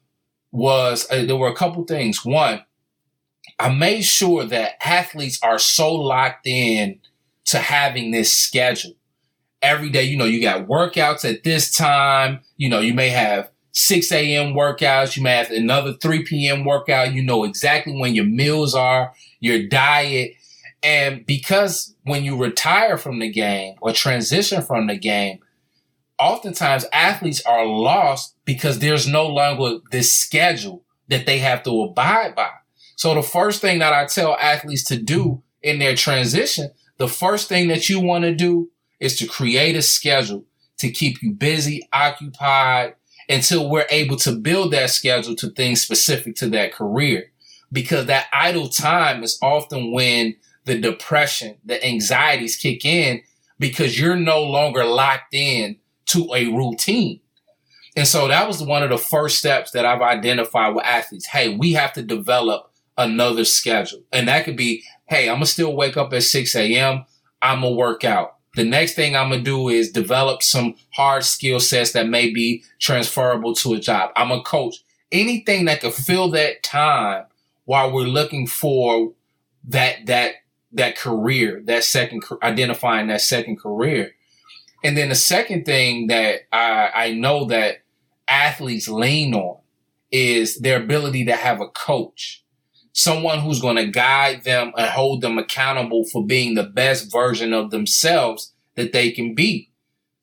was uh, there were a couple things. One, I made sure that athletes are so locked in to having this schedule. Every day, you know, you got workouts at this time. You know, you may have six a.m. workouts. You may have another three p.m. workout. You know exactly when your meals are, your diet. And because when you retire from the game or transition from the game, oftentimes athletes are lost because there's no longer this schedule that they have to abide by. So the first thing that I tell athletes to do in their transition, the first thing that you want to do is to create a schedule to keep you busy, occupied, until we're able to build that schedule to things specific to that career. Because that idle time is often when the depression, the anxieties kick in because you're no longer locked in to a routine. And so that was one of the first steps that I've identified with athletes. Hey, we have to develop another schedule. And that could be, hey, I'm going to still wake up at six a.m. I'm going to work out. The next thing I'm going to do is develop some hard skill sets that may be transferable to a job. I'm a coach. Anything that could fill that time while we're looking for that, that, that career, that second, identifying that second career. And then the second thing that I, I know that athletes lean on is their ability to have a coach. Someone who's going to guide them and hold them accountable for being the best version of themselves that they can be.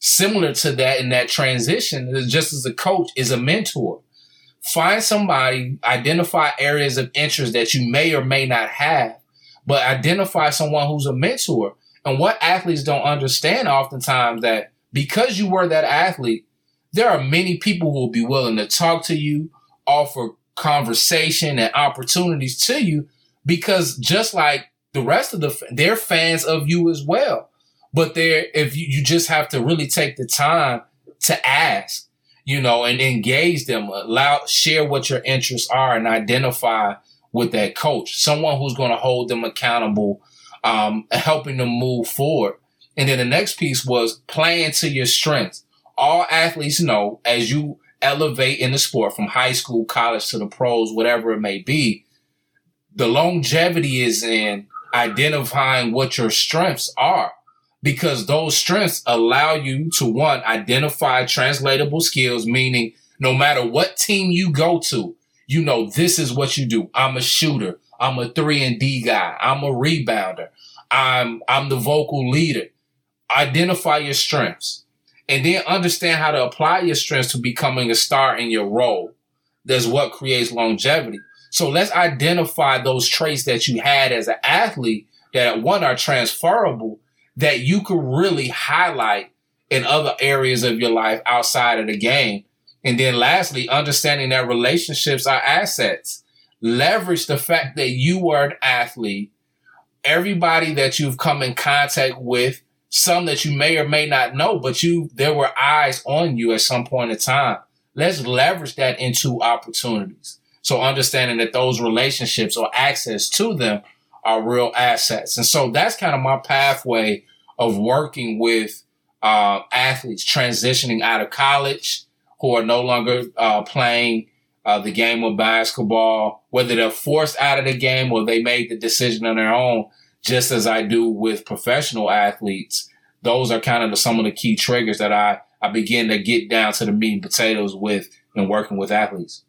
similar to that in that transition, just as a coach, is a mentor. Find somebody, identify areas of interest that you may or may not have, but identify someone who's a mentor. And what athletes don't understand oftentimes that because you were that athlete, there are many people who will be willing to talk to you, offer conversation and opportunities to you, because just like the rest of the, they're fans of you as well. But they're, if you, you just have to really take the time to ask, you know, and engage them, allow, share what your interests are and identify with that coach, someone who's going to hold them accountable, um, helping them move forward. And then the next piece was playing to your strengths. All athletes know as you elevate in the sport from high school, college to the pros, whatever it may be, the longevity is in identifying what your strengths are, because those strengths allow you to, one, identify translatable skills, meaning no matter what team you go to, you know, this is what you do. I'm a shooter. I'm a three and D guy. I'm a rebounder. I'm, I'm the vocal leader. Identify your strengths and then understand how to apply your strengths to becoming a star in your role. That's what creates longevity. So let's identify those traits that you had as an athlete that, one, are transferable, that you could really highlight in other areas of your life outside of the game. And then lastly, understanding that relationships are assets. Leverage the fact that you were an athlete, everybody that you've come in contact with, some that you may or may not know, but you, there were eyes on you at some point in time. Let's leverage that into opportunities. So understanding that those relationships or access to them are real assets. And so that's kind of my pathway of working with uh, athletes transitioning out of college who are no longer uh, playing uh, the game of basketball, whether they're forced out of the game or they made the decision on their own, just as I do with professional athletes. Those are kind of the, some of the key triggers that I, I begin to get down to the meat and potatoes with in working with athletes.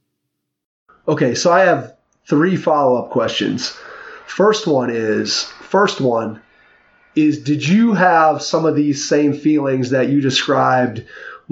Okay, so I have three follow-up questions. First one is, first one is, did you have some of these same feelings that you described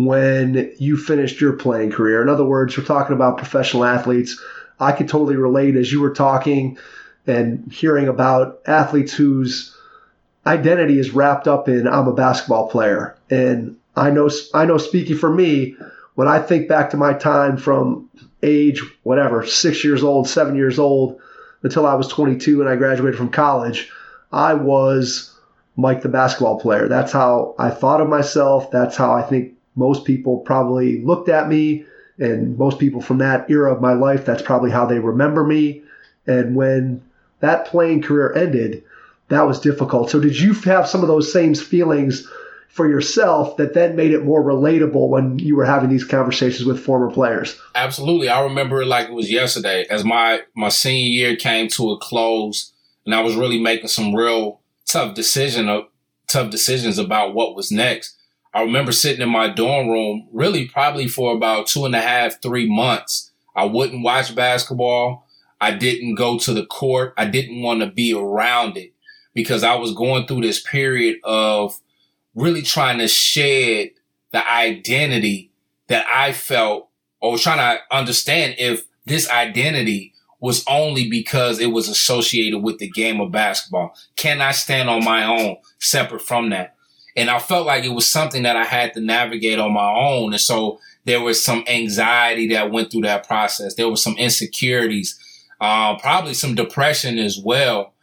when you finished your playing career? In other words, we're talking about professional athletes. I could totally relate as you were talking and hearing about athletes whose identity is wrapped up in, I'm a basketball player. And I know, I know speaking for me, when I think back to my time from age, whatever, six years old, seven years old, until I was twenty-two and I graduated from college, I was Mike the basketball player. That's how I thought of myself. That's how I think most people probably looked at me. And most people from that era of my life, that's probably how they remember me. And when that playing career ended, that was difficult. So did you have some of those same feelings for yourself that then made it more relatable when you were having these conversations with former players?
Absolutely. I remember it like it was yesterday as my, my senior year came to a close and I was really making some real tough decision of tough decisions about what was next. I remember sitting in my dorm room really probably for about two and a half, three months. I wouldn't watch basketball. I didn't go to the court. I didn't want to be around it because I was going through this period of really trying to shed the identity that I felt, or trying to understand if this identity was only because it was associated with the game of basketball. Can I stand on my own separate from that? And I felt like it was something that I had to navigate on my own. And so there was some anxiety that went through that process. There was some insecurities, uh, probably some depression as well.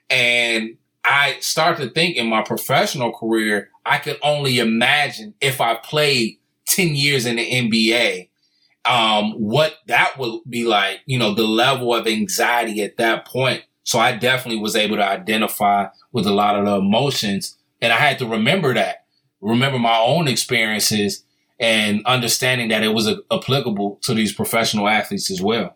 And I started to think in my professional career, I could only imagine if I played ten years in the N B A, um, what that would be like, you know, the level of anxiety at that point. So I definitely was able to identify with a lot of the emotions. And I had to remember that, remember my own experiences and understanding that it was a, applicable to these professional athletes as well.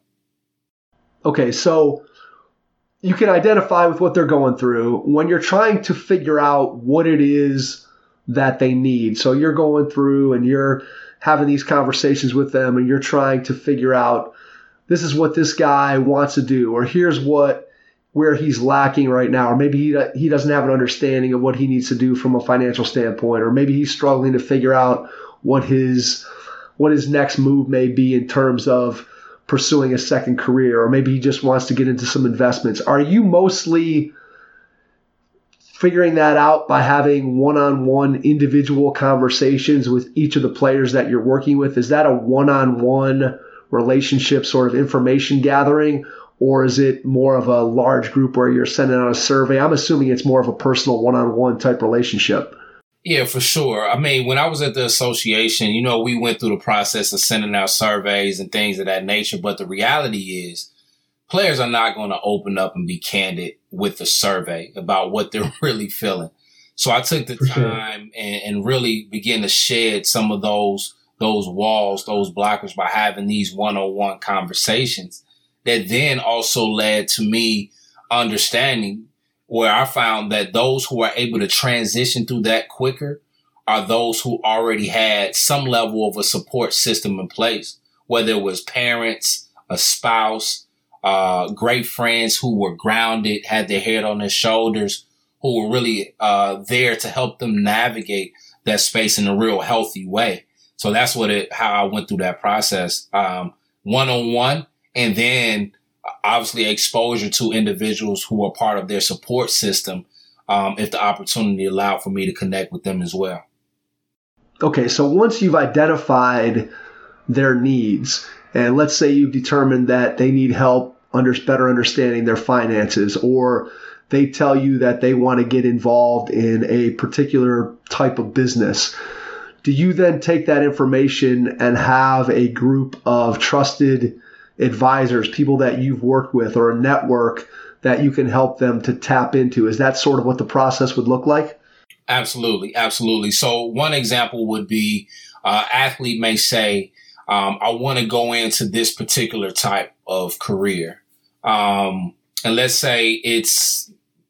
Okay, so you can identify with what they're going through when you're trying to figure out what it is that they need. So you're going through and you're having these conversations with them and you're trying to figure out, this is what this guy wants to do, or here's what where he's lacking right now, or maybe he, he doesn't have an understanding of what he needs to do from a financial standpoint, or maybe he's struggling to figure out what his what his next move may be in terms of pursuing a second career, or maybe he just wants to get into some investments. Are you mostly figuring that out by having one-on-one individual conversations with each of the players that you're working with? Is that a one-on-one relationship sort of information gathering, or is it more of a large group where you're sending out a survey? I'm assuming it's more of a personal one-on-one type relationship.
Yeah, for sure. I mean, when I was at the association, you know, we went through the process of sending out surveys and things of that nature. But the reality is players are not going to open up and be candid with the survey about what they're really feeling. So I took the
For
time
sure.
and, and really began to shed some of those those walls, those blockers by having these one-on-one conversations that then also led to me understanding where I found that those who are able to transition through that quicker are those who already had some level of a support system in place, whether it was parents, a spouse, uh, great friends who were grounded, had their head on their shoulders, who were really uh, there to help them navigate that space in a real healthy way. So that's what it, how I went through that process, um, one-on-one, and then obviously exposure to individuals who are part of their support system, um, if the opportunity allowed for me to connect with them as well.
Okay, so once you've identified their needs, and let's say you've determined that they need help under better understanding their finances, or they tell you that they want to get involved in a particular type of business, do you then take that information and have a group of trusted advisors, people that you've worked with, or a network that you can help them to tap into? Is that sort of what the process would look like?
Absolutely. Absolutely. So one example would be uh, athlete may say, um, I want to go into this particular type of career. Um, and let's say it's,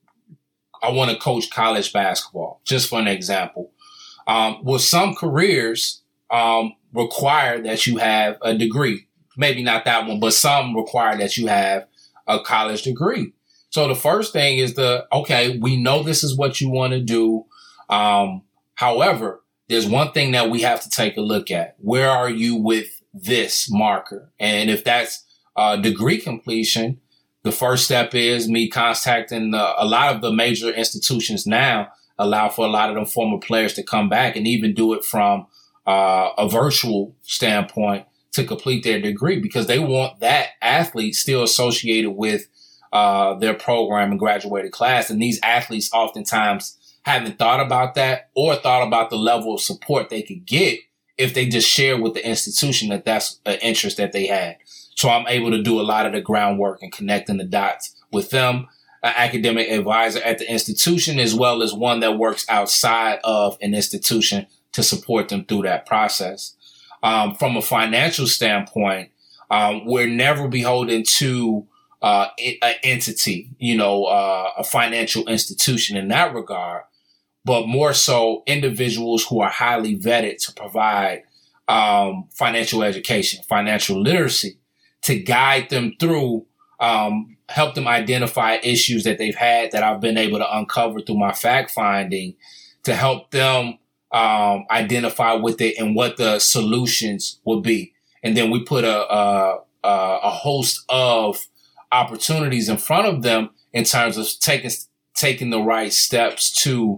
I want to coach college basketball, just for an example. Um, well, some careers um, require that you have a degree. Maybe not that one, but some require that you have a college degree. So the first thing is the, okay, we know this is what you want to do. Um, however, there's one thing that we have to take a look at. Where are you with this marker? And if that's uh, degree completion, the first step is me contacting the, a lot of the major institutions now allow for a lot of them former players to come back and even do it from uh, a virtual standpoint to complete their degree, because they want that athlete still associated with uh, their program and graduated class. And these athletes oftentimes haven't thought about that or thought about the level of support they could get if they just share with the institution that that's an interest that they had. So I'm able to do a lot of the groundwork and connecting the dots with them, an academic advisor at the institution, as well as one that works outside of an institution to support them through that process. Um, from a financial standpoint, um, we're never beholden to uh, an entity, you know, uh, a financial institution in that regard, but more so individuals who are highly vetted to provide um, financial education, financial literacy, to guide them through, um, help them identify issues that they've had that I've been able to uncover through my fact finding, to help them Um, identify with it and what the solutions will be. And then we put a, a, a host of opportunities in front of them in terms of taking, taking the right steps to,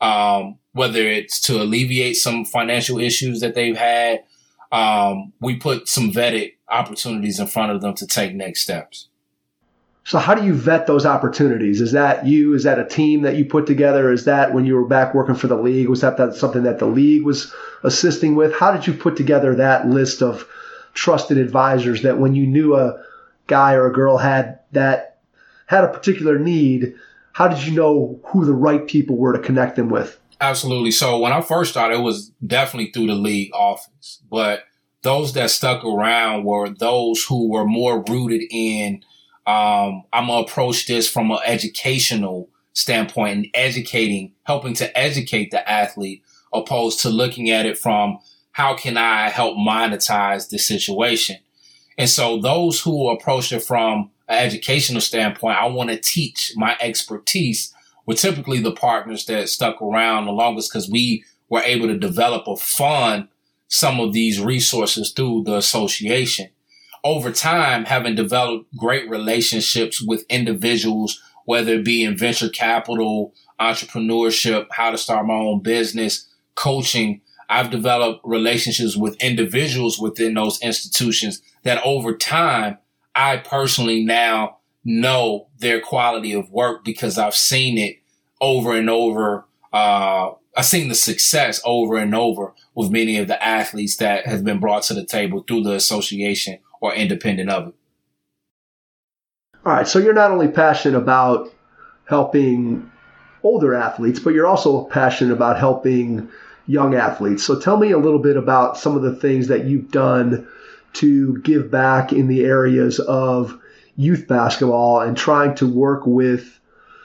um, whether it's to alleviate some financial issues that they've had. Um, we put some vetted opportunities in front of them to take next steps.
So how do you vet those opportunities? Is that you? Is that a team that you put together? Is that when you were back working for the league? Was that, that something that the league was assisting with? How did you put together that list of trusted advisors that when you knew a guy or a girl had that had a particular need, how did you know who the right people were to connect them with?
Absolutely. So when I first started, it was definitely through the league office. But those that stuck around were those who were more rooted in, um, I'm going to approach this from an educational standpoint and educating, helping to educate the athlete, opposed to looking at it from how can I help monetize the situation? And so those who approach it from an educational standpoint, I want to teach my expertise with typically the partners that stuck around the longest because we were able to develop or fund some of these resources through the association. Over time, having developed great relationships with individuals, whether it be in venture capital, entrepreneurship, how to start my own business, coaching, I've developed relationships with individuals within those institutions that over time, I personally now know their quality of work because I've seen it over and over. Uh, I've seen the success over and over with many of the athletes that have been brought to the table through the association or independent of it.
All right. So you're not only passionate about helping older athletes, but you're also passionate about helping young athletes. So tell me a little bit about some of the things that you've done to give back in the areas of youth basketball and trying to work with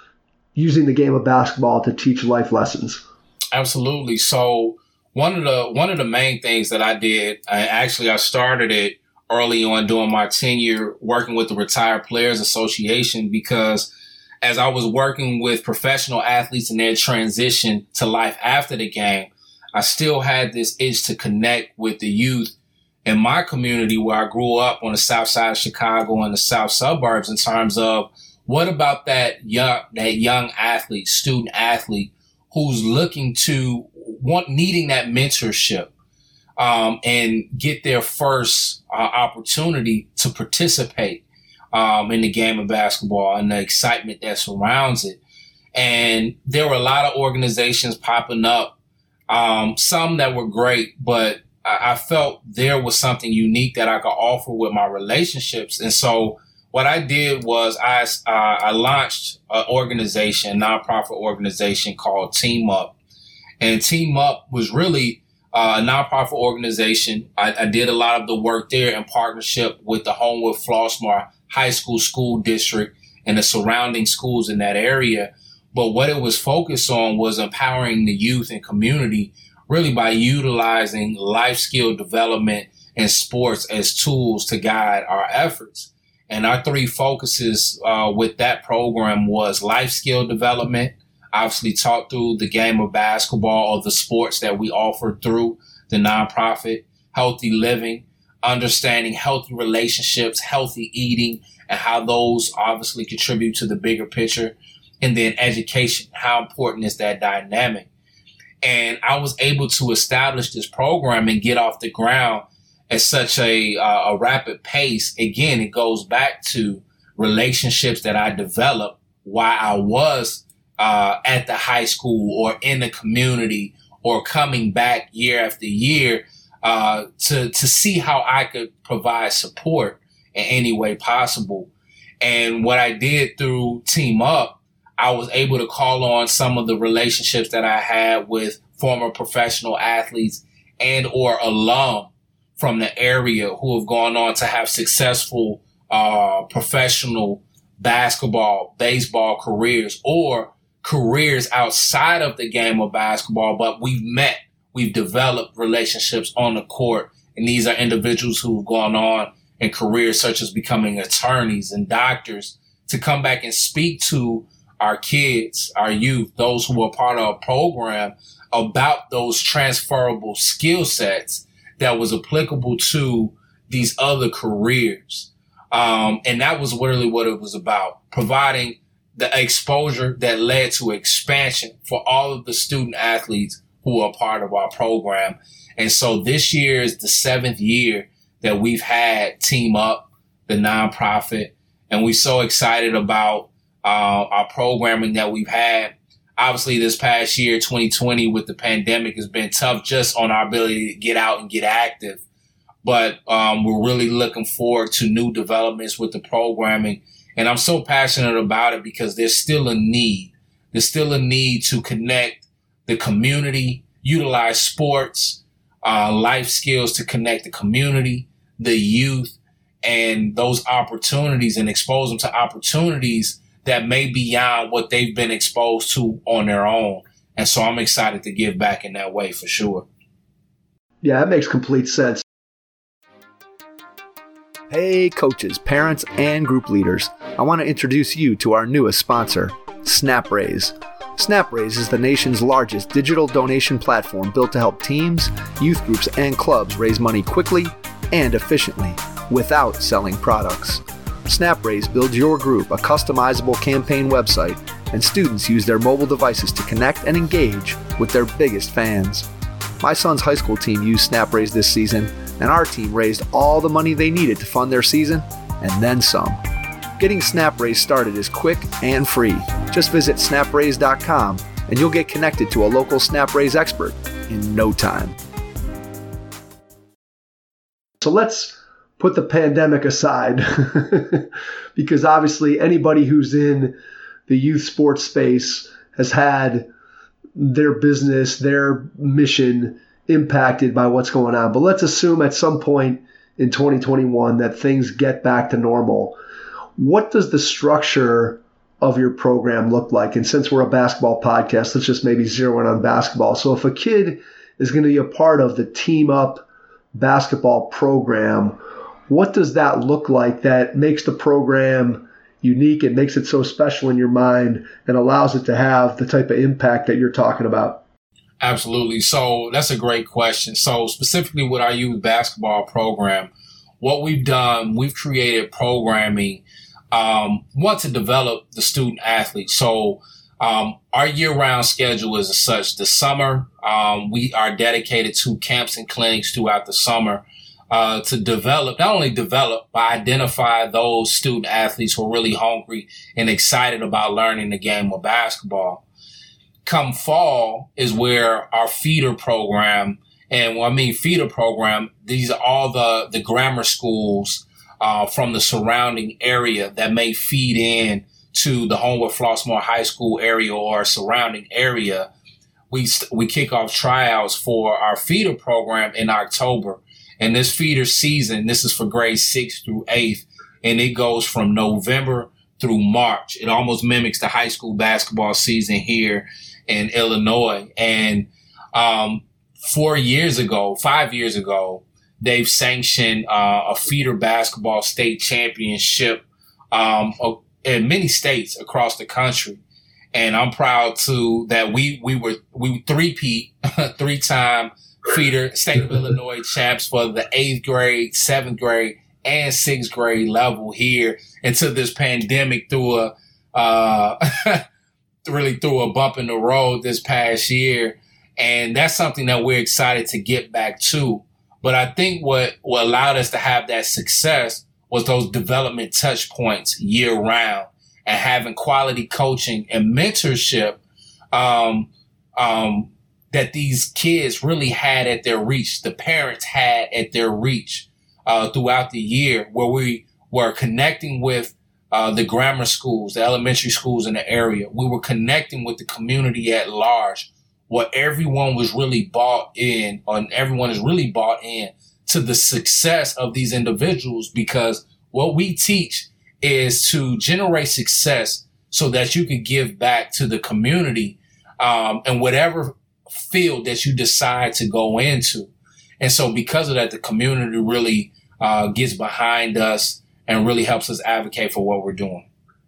using the game of basketball to teach life lessons.
Absolutely. So one of the one of the main things that I did, I actually I started it early on during my tenure working with the Retired Players Association, because as I was working with professional athletes in their transition to life after the game, I still had this itch to connect with the youth in my community where I grew up on the south side of Chicago and the south suburbs, in terms of what about that young, that young athlete, student athlete who's looking to want, needing that mentorship, um, and get their first uh, opportunity to participate, um, in the game of basketball and the excitement that surrounds it. And there were a lot of organizations popping up, um, some that were great, but I, I felt there was something unique that I could offer with my relationships. And so what I did was I, uh, I launched an organization, a nonprofit organization called Team Up. And Team Up was really uh, a nonprofit organization. I, I did a lot of the work there in partnership with the Homewood Flossmoor High School School District and the surrounding schools in that area. But what it was focused on was empowering the youth and community really by utilizing life skill development and sports as tools to guide our efforts. And our three focuses uh, with that program was life skill development, obviously taught through the game of basketball or the sports that we offer through the nonprofit, healthy living, understanding healthy relationships, healthy eating, and how those obviously contribute to the bigger picture. And then education, how important is that dynamic? And I was able to establish this program and get off the ground at such a, uh, a rapid pace. Again, it goes back to relationships that I developed while I was uh, at the high school or in the community or coming back year after year uh, to, to see how I could provide support in any way possible. And what I did through Team Up, I was able to call on some of the relationships that I had with former professional athletes and or alum from the area who have gone on to have successful uh, professional basketball, baseball careers, or careers outside of the game of basketball. But we've met, we've developed relationships on the court. And these are individuals who've gone on in careers such as becoming attorneys and doctors to come back and speak to our kids, our youth, those who are part of our program about those transferable skill sets that was applicable to these other careers. Um, and that was really what it was about, providing the exposure that led to expansion for all of the student athletes who are part of our program. And so this year is the seventh year that we've had Team Up, the nonprofit, and we're so excited about Uh, our programming that we've had. Obviously, this past year, twenty twenty, with the pandemic, has been tough just on our ability to get out and get active. But um, we're really looking forward to new developments with the programming. And I'm so passionate about it because there's still a need. There's still a need to connect the community, utilize sports, uh, life skills to connect the community, the youth, and those opportunities, and expose them to opportunities that may be beyond what they've been exposed to on their own. And so I'm excited to give back in that way for sure.
Yeah, that makes complete sense.
Hey coaches, parents, and group leaders. I want to introduce you to our newest sponsor, SnapRaise. SnapRaise is the nation's largest digital donation platform built to help teams, youth groups, and clubs raise money quickly and efficiently without selling products. SnapRaise builds your group a customizable campaign website, and students use their mobile devices to connect and engage with their biggest fans. My son's high school team used SnapRaise this season, and our team raised all the money they needed to fund their season, and then some. Getting SnapRaise started is quick and free. Just visit snap raise dot com and you'll get connected to a local SnapRaise expert in no time.
So let's put the pandemic aside because obviously anybody who's in the youth sports space has had their business, their mission impacted by what's going on. But let's assume at some point in twenty twenty-one that things get back to normal. What does the structure of your program look like? And since we're a basketball podcast, let's just maybe zero in on basketball. So if a kid is going to be a part of the Team Up basketball program, what does that look like that makes the program unique and makes it so special in your mind and allows it to have the type of impact that you're talking about?
Absolutely. So that's a great question. So specifically with our youth basketball program, what we've done, we've created programming, um, one to develop the student athlete. So um, our year-round schedule is as such. The summer, um, we are dedicated to camps and clinics throughout the summer uh, to develop, not only develop, but identify those student athletes who are really hungry and excited about learning the game of basketball. Come fall is where our feeder program, and when I mean feeder program, these are all the, the grammar schools uh, from the surrounding area that may feed in to the Homewood Flossmoor High School area or surrounding area. We we kick off tryouts for our feeder program in October. And this feeder season, this is for grades six through eighth, and it goes from November through March. It almost mimics the high school basketball season here in Illinois. And um, four years ago, five years ago, they've sanctioned uh, a feeder basketball state championship um, in many states across the country. And I'm proud to that we we were we three-peat, three-time feeder state of Illinois champs for the eighth grade, seventh grade, and sixth grade level here until this pandemic threw a uh, really threw a bump in the road this past year. And that's something that we're excited to get back to. But I think what, what allowed us to have that success was those development touch points year round and having quality coaching and mentorship um, um, that these kids really had at their reach, the parents had at their reach uh, throughout the year, where we were connecting with uh, the grammar schools, the elementary schools in the area. We were connecting with the community at large, where everyone was really bought in, or everyone is really bought in to the success of these individuals, because what we teach is to generate success so that you can give back to the community um, in whatever field that you decide to go into. And so because of that, the community really uh, gets behind us and really helps us advocate for what we're doing.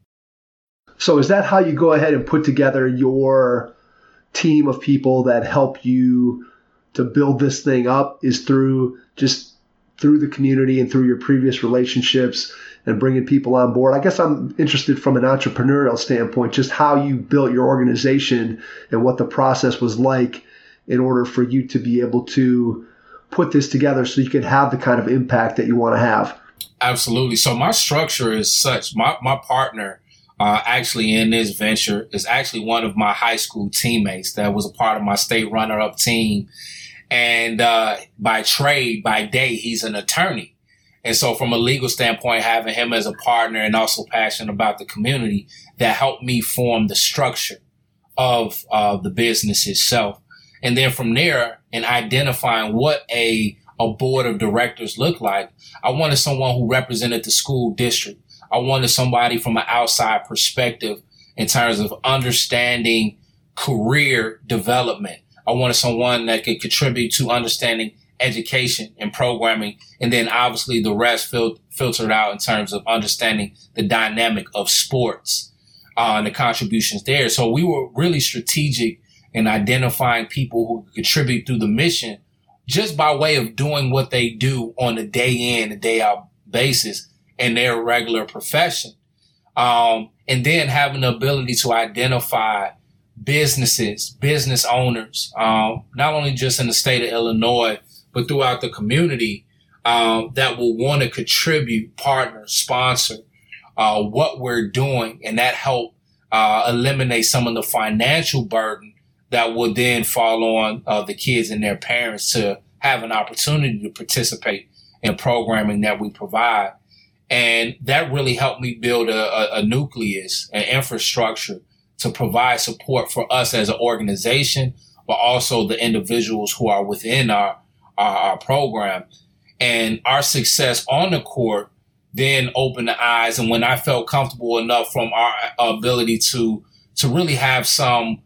So is that how you go ahead and put together your team of people that help you to build this thing up, is through just through the community and through your previous relationships and bringing people on board? I guess I'm interested from an entrepreneurial standpoint, just how you built your organization and what the process was like in order for you to be able to put this together so you can have the kind of impact that you want to have.
Absolutely. So my structure is such, my, my partner uh, actually in this venture is actually one of my high school teammates that was a part of my state runner-up team. And uh, by trade, by day, he's an attorney. And so from a legal standpoint, having him as a partner and also passionate about the community, that helped me form the structure of uh, the business itself. And then from there, in identifying what a, a board of directors looked like, I wanted someone who represented the school district. I wanted somebody from an outside perspective in terms of understanding career development. I wanted someone that could contribute to understanding education and programming. And then obviously the rest fil- filtered out in terms of understanding the dynamic of sports uh, and the contributions there. So we were really strategic in identifying people who contribute through the mission just by way of doing what they do on a day in and day out basis in their regular profession. Um, and then having the ability to identify businesses, business owners, um, not only just in the state of Illinois, but throughout the community, um, that will want to contribute, partner, sponsor, uh, what we're doing. And that help, uh, eliminate some of the financial burden that will then fall on, uh, the kids and their parents to have an opportunity to participate in programming that we provide. And that really helped me build a, a, a nucleus, an infrastructure to provide support for us as an organization, but also the individuals who are within our, our, our program. And our success on the court then opened the eyes. And when I felt comfortable enough from our ability to, to really have some,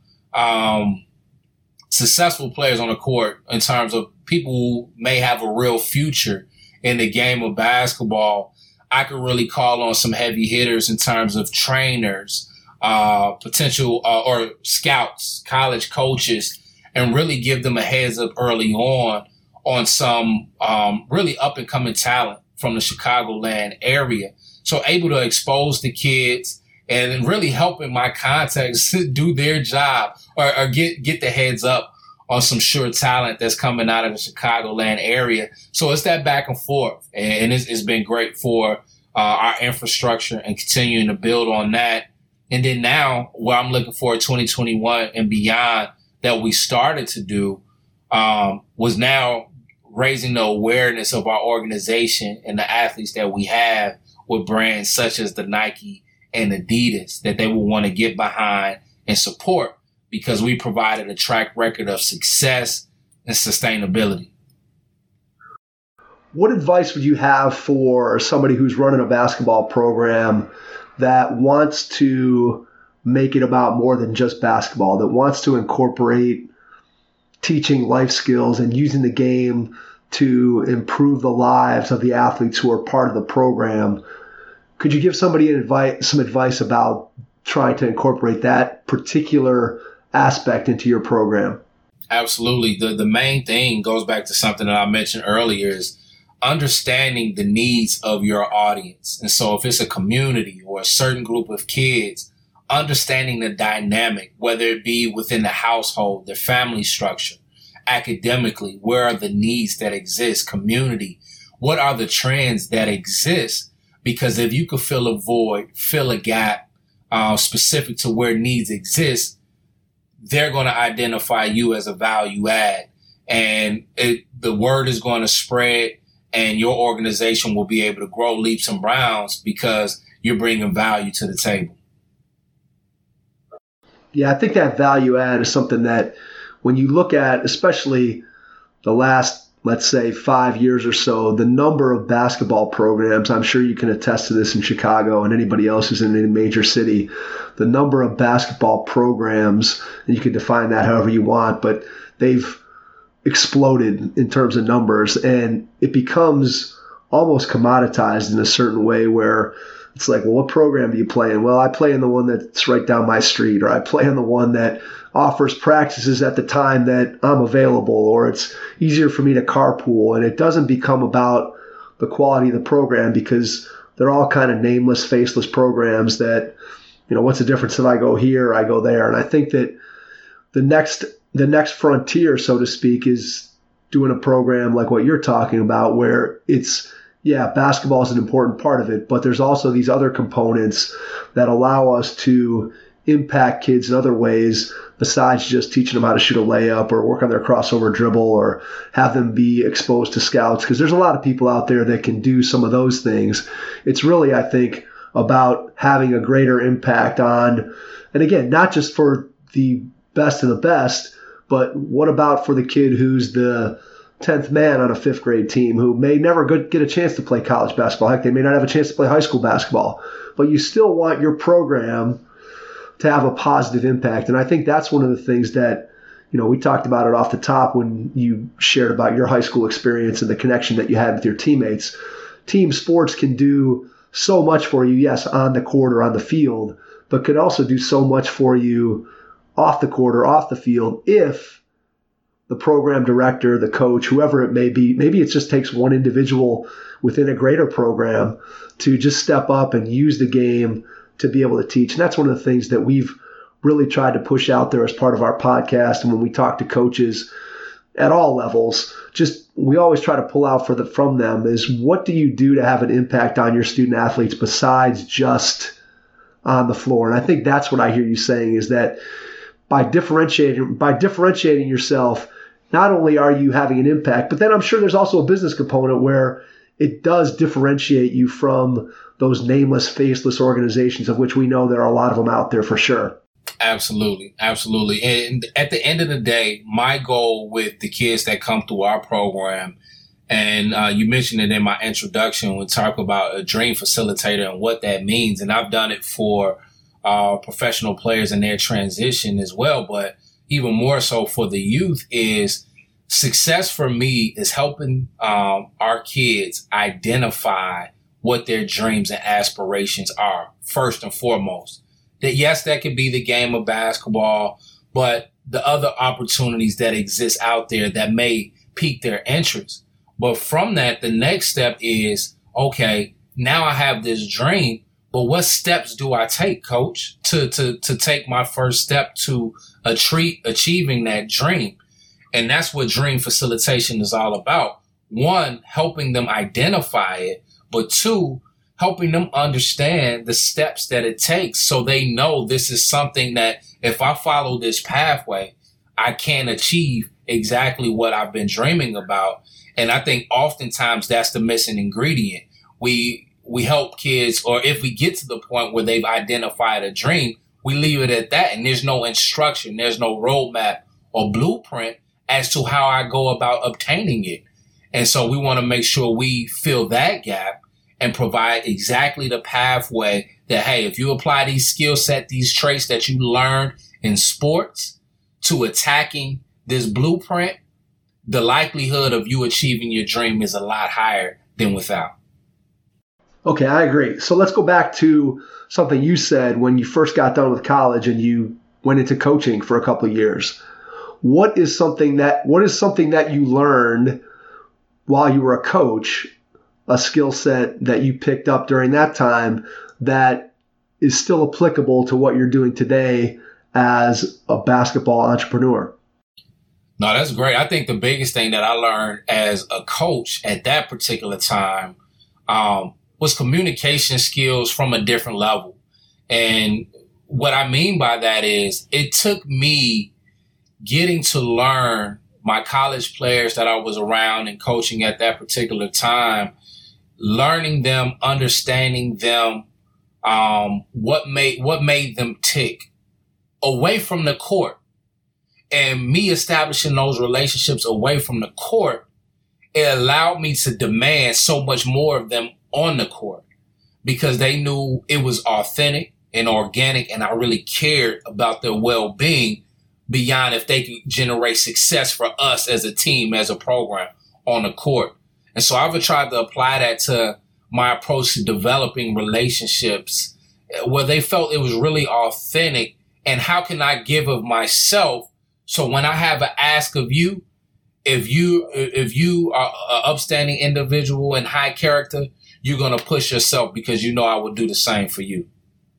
um, successful players on the court in terms of people who may have a real future in the game of basketball, I could really call on some heavy hitters in terms of trainers, uh, potential, uh, or scouts, college coaches, and really give them a heads up early on, on some, um, really up and coming talent from the Chicagoland area. So able to expose the kids and really helping my contacts do their job or, or get, get the heads up on some sure talent that's coming out of the Chicagoland area. So it's that back and forth. And it's, it's been great for uh, our infrastructure and continuing to build on that. And then now where I'm looking for twenty twenty-one and beyond that we started to do um, was now raising the awareness of our organization and the athletes that we have with brands such as the Nike and Adidas that they will want to get behind and support because we provided a track record of success and sustainability.
What advice would you have for somebody who's running a basketball program that wants to make it about more than just basketball, that wants to incorporate teaching life skills and using the game to improve the lives of the athletes who are part of the program? Could you give somebody an advice, some advice about trying to incorporate that particular aspect into your program?
Absolutely. The the main thing goes back to something that I mentioned earlier is understanding the needs of your audience. And so if it's a community or a certain group of kids, understanding the dynamic, whether it be within the household, their family structure, academically, where are the needs that exist, community, what are the trends that exist? Because if you could fill a void, fill a gap uh, specific to where needs exist, they're going to identify you as a value add. And it, the word is going to spread and your organization will be able to grow leaps and bounds because you're bringing value to the table.
Yeah, I think that value add is something that when you look at, especially the last, let's say, five years or so, the number of basketball programs, I'm sure you can attest to this in Chicago and anybody else who's in any major city, the number of basketball programs, and you can define that however you want, but they've exploded in terms of numbers, and it becomes almost commoditized in a certain way where it's like, well, what program do you play in? Well, I play in the one that's right down my street, or I play in the one that offers practices at the time that I'm available, or it's easier for me to carpool. And it doesn't become about the quality of the program because they're all kind of nameless, faceless programs that, you know, what's the difference if I go here or I go there? And I think that the next the next frontier, so to speak, is doing a program like what you're talking about, where it's, yeah, basketball is an important part of it, but there's also these other components that allow us to impact kids in other ways besides just teaching them how to shoot a layup or work on their crossover dribble or have them be exposed to scouts. Because there's a lot of people out there that can do some of those things. It's really, I think, about having a greater impact on, and again, not just for the best of the best, but what about for the kid who's the tenth man on a fifth grade team who may never get a chance to play college basketball. Heck, they may not have a chance to play high school basketball, but you still want your program to have a positive impact. And I think that's one of the things that you know, we talked about it off the top when you shared about your high school experience and the connection that you had with your teammates. Team sports can do so much for you, yes, on the court or on the field, but could also do so much for you off the court or off the field if the program director, the coach, whoever it may be, maybe it just takes one individual within a greater program to just step up and use the game to be able to teach. And that's one of the things that we've really tried to push out there as part of our podcast. And when we talk to coaches at all levels, just we always try to pull out for the, from them is, what do you do to have an impact on your student athletes besides just on the floor? And I think that's what I hear you saying, is that by differentiating, by differentiating yourself, not only are you having an impact, but then I'm sure there's also a business component where it does differentiate you from those nameless, faceless organizations, of which we know there are a lot of them out there for sure.
Absolutely. Absolutely. And at the end of the day, my goal with the kids that come through our program, and uh, you mentioned it in my introduction, we talk about a dream facilitator and what that means. And I've done it for uh, professional players in their transition as well. But even more so for the youth, is success for me is helping um, our kids identify what their dreams and aspirations are, first and foremost. That yes, that could be the game of basketball, but the other opportunities that exist out there that may pique their interest. But from that, the next step is, okay, now I have this dream, but what steps do I take, coach, to, to, to take my first step to achieve, achieving that dream? And that's what dream facilitation is all about. One, helping them identify it, but two, helping them understand the steps that it takes so they know this is something that if I follow this pathway, I can achieve exactly what I've been dreaming about. And I think oftentimes that's the missing ingredient. We we help kids, or if we get to the point where they've identified a dream, we leave it at that. And there's no instruction, there's no roadmap or blueprint as to how I go about obtaining it. And so we want to make sure we fill that gap and provide exactly the pathway that, hey, if you apply these skill set, these traits that you learned in sports to attacking this blueprint, the likelihood of you achieving your dream is a lot higher than without.
Okay, I agree. So let's go back to something you said when you first got done with college and you went into coaching for a couple of years. What is something that what is something that you learned while you were a coach, a skill set that you picked up during that time that is still applicable to what you're doing today as a basketball entrepreneur?
No, that's great. I think the biggest thing that I learned as a coach at that particular time um, was communication skills from a different level. And what I mean by that is it took me getting to learn my college players that I was around and coaching at that particular time, learning them, understanding them, um, what made what made them tick away from the court. And me establishing those relationships away from the court, it allowed me to demand so much more of them on the court because they knew it was authentic and organic and I really cared about their well-being beyond if they could generate success for us as a team, as a program on the court. And so I've tried to apply that to my approach to developing relationships where they felt it was really authentic. And how can I give of myself? So when I have an ask of you, if you if you are an upstanding individual and high character, you're going to push yourself because you know I would do the same for you.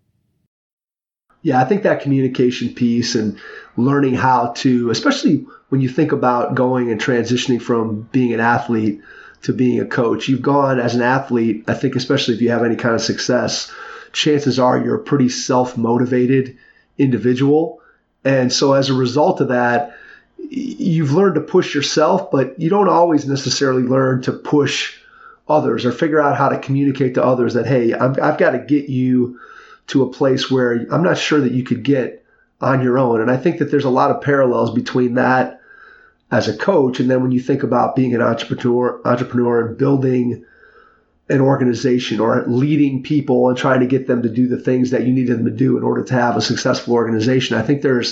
Yeah, I think that communication piece and learning how to, especially when you think about going and transitioning from being an athlete to being a coach, you've gone as an athlete, I think especially if you have any kind of success, chances are you're a pretty self-motivated individual. And so as a result of that, you've learned to push yourself, but you don't always necessarily learn to push others or figure out how to communicate to others that, hey, I've, I've got to get you to a place where I'm not sure that you could get on your own. And I think that there's a lot of parallels between that as a coach. And then when you think about being an entrepreneur, entrepreneur and building an organization or leading people and trying to get them to do the things that you need them to do in order to have a successful organization, I think there's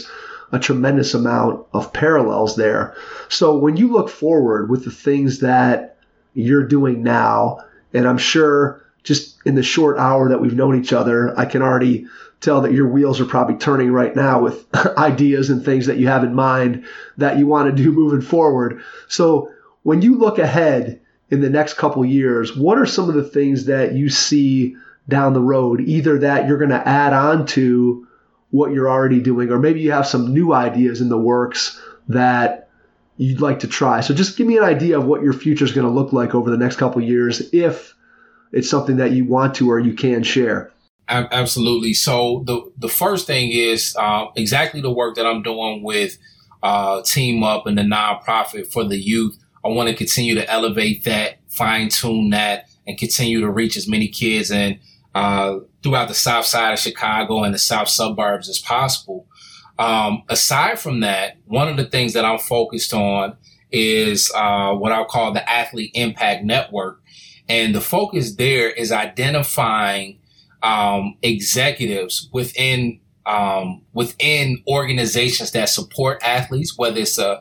a tremendous amount of parallels there. So when you look forward with the things that you're doing now, and I'm sure just in the short hour that we've known each other, I can already tell that your wheels are probably turning right now with ideas and things that you have in mind that you want to do moving forward. So when you look ahead in the next couple of years, what are some of the things that you see down the road, either that you're going to add on to what you're already doing, or maybe you have some new ideas in the works that you'd like to try? So just give me an idea of what your future is going to look like over the next couple of years, if it's something that you want to or you can share.
Absolutely. So the, the first thing is uh, exactly the work that I'm doing with uh, Team Up and the nonprofit for the youth. I want to continue to elevate that, fine tune that, and continue to reach as many kids and uh, throughout the south side of Chicago and the south suburbs as possible. Um, aside from that, one of the things that I'm focused on is uh, what I'll call the Athlete Impact Network. And the focus there is identifying um, executives within um, within organizations that support athletes, whether it's a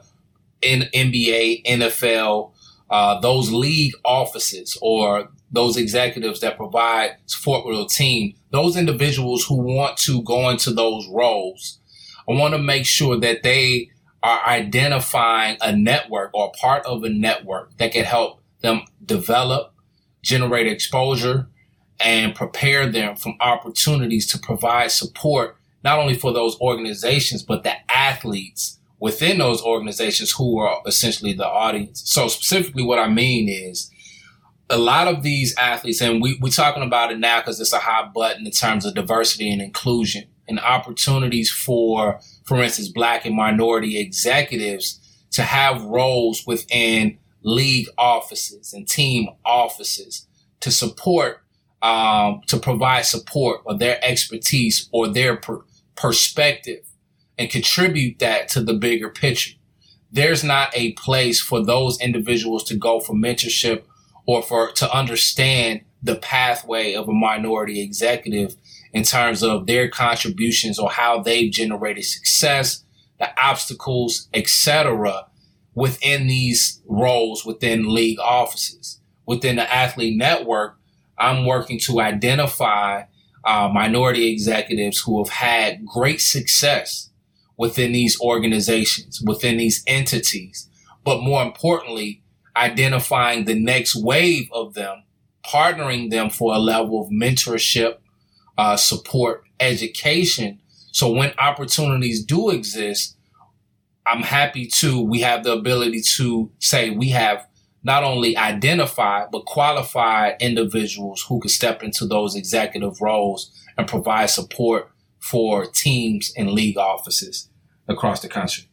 N B A, N F L, uh, those league offices, or those executives that provide support with a team, those individuals who want to go into those roles. I want to make sure that they are identifying a network or part of a network that can help them develop, generate exposure, and prepare them from opportunities to provide support, not only for those organizations, but the athletes within those organizations who are essentially the audience. So specifically what I mean is a lot of these athletes, and we, we're talking about it now because it's a hot button in terms of diversity and inclusion and opportunities for, for instance, Black and minority executives to have roles within league offices and team offices to support, um, to provide support or their expertise or their per- perspective and contribute that to the bigger picture. There's not a place for those individuals to go for mentorship or for to understand the pathway of a minority executive in terms of their contributions or how they've generated success, the obstacles, et cetera, within these roles within league offices. Within the Athlete Network, I'm working to identify uh, minority executives who have had great success within these organizations, within these entities, but more importantly, identifying the next wave of them, partnering them for a level of mentorship, uh, support, education. So when opportunities do exist, I'm happy to, we have the ability to say we have not only identified, but qualified individuals who can step into those executive roles and provide support for teams and league offices across the country.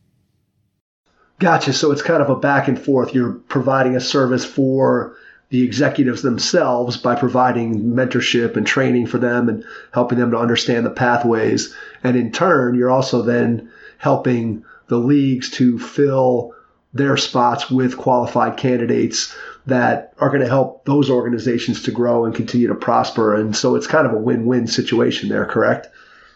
Gotcha. So it's kind of a back and forth. You're providing a service for the executives themselves by providing mentorship and training for them and helping them to understand the pathways. And in turn, you're also then helping the leagues to fill their spots with qualified candidates that are going to help those organizations to grow and continue to prosper. And so it's kind of a win-win situation there, correct?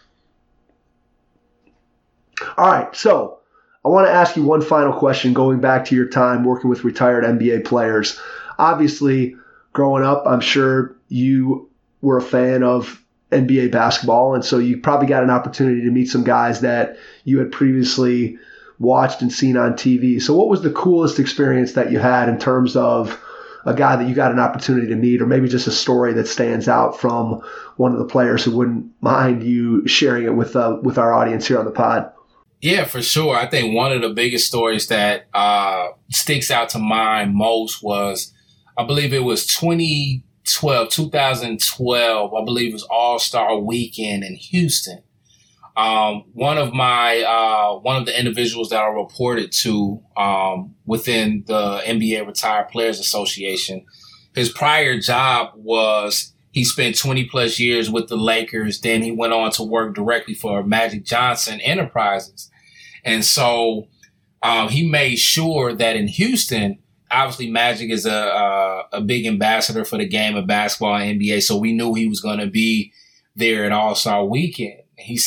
All right. So I want to ask you one final question going back to your time working with retired N B A players. Obviously, growing up, I'm sure you were a fan of N B A basketball, and so you probably got an opportunity to meet some guys that you had previously watched and seen on T V. So what was the coolest experience that you had in terms of a guy that you got an opportunity to meet, or maybe just a story that stands out from one of the players who wouldn't mind you sharing it with uh, with our audience here on the pod?
Yeah, for sure. I think one of the biggest stories that uh, sticks out to mind most was, I believe it was twenty twelve, twenty twelve, I believe it was All-Star Weekend in Houston. Um, one of my, uh, one of the individuals that I reported to, um, within the N B A Retired Players Association, his prior job was he spent twenty plus years with the Lakers. Then he went on to work directly for Magic Johnson Enterprises. And so, um, he made sure that in Houston, obviously Magic is a, a, a big ambassador for the game of basketball and N B A. So we knew he was going to be there at All-Star Weekend. He said,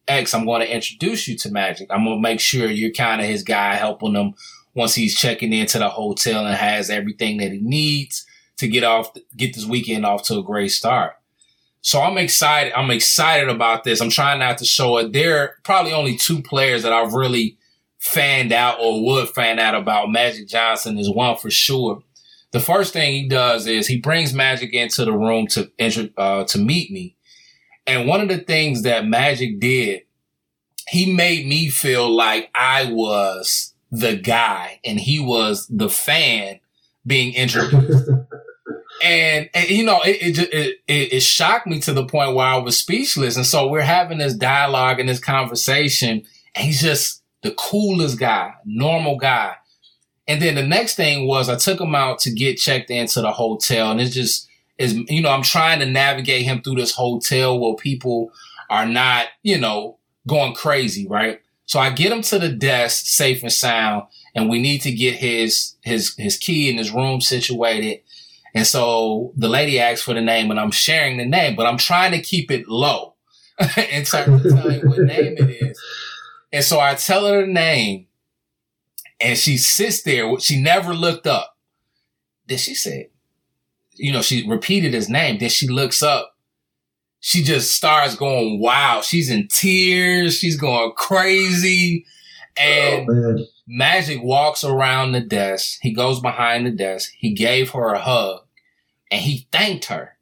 X, I'm going to introduce you to Magic. I'm going to make sure you're kind of his guy, helping him once he's checking into the hotel and has everything that he needs to get off, get this weekend off to a great start. So I'm excited. I'm excited about this. I'm trying not to show it. There are probably only two players that I've really fanned out or would fan out about. Magic Johnson is one for sure. The first thing he does is he brings Magic into the room to uh, to meet me. And one of the things that Magic did, he made me feel like I was the guy and he was the fan being introduced. and, and, you know, it, it, it, it shocked me to the point where I was speechless. And so we're having this dialogue and this conversation, and he's just the coolest guy, normal guy. And then the next thing was I took him out to get checked into the hotel, and it's just, is, you know, I'm trying to navigate him through this hotel where people are not, you know, going crazy, right? So I get him to the desk safe and sound, and we need to get his, his, his key and his room situated. And so the lady asks for the name, and I'm sharing the name, but I'm trying to keep it low in terms of telling what name it is. And so I tell her the name, and she sits there. She never looked up. Then she said, you know, she repeated his name. Then she looks up. She just starts going, wow. She's in tears. She's going crazy. And oh, Magic walks around the desk. He goes behind the desk. He gave her a hug and he thanked her.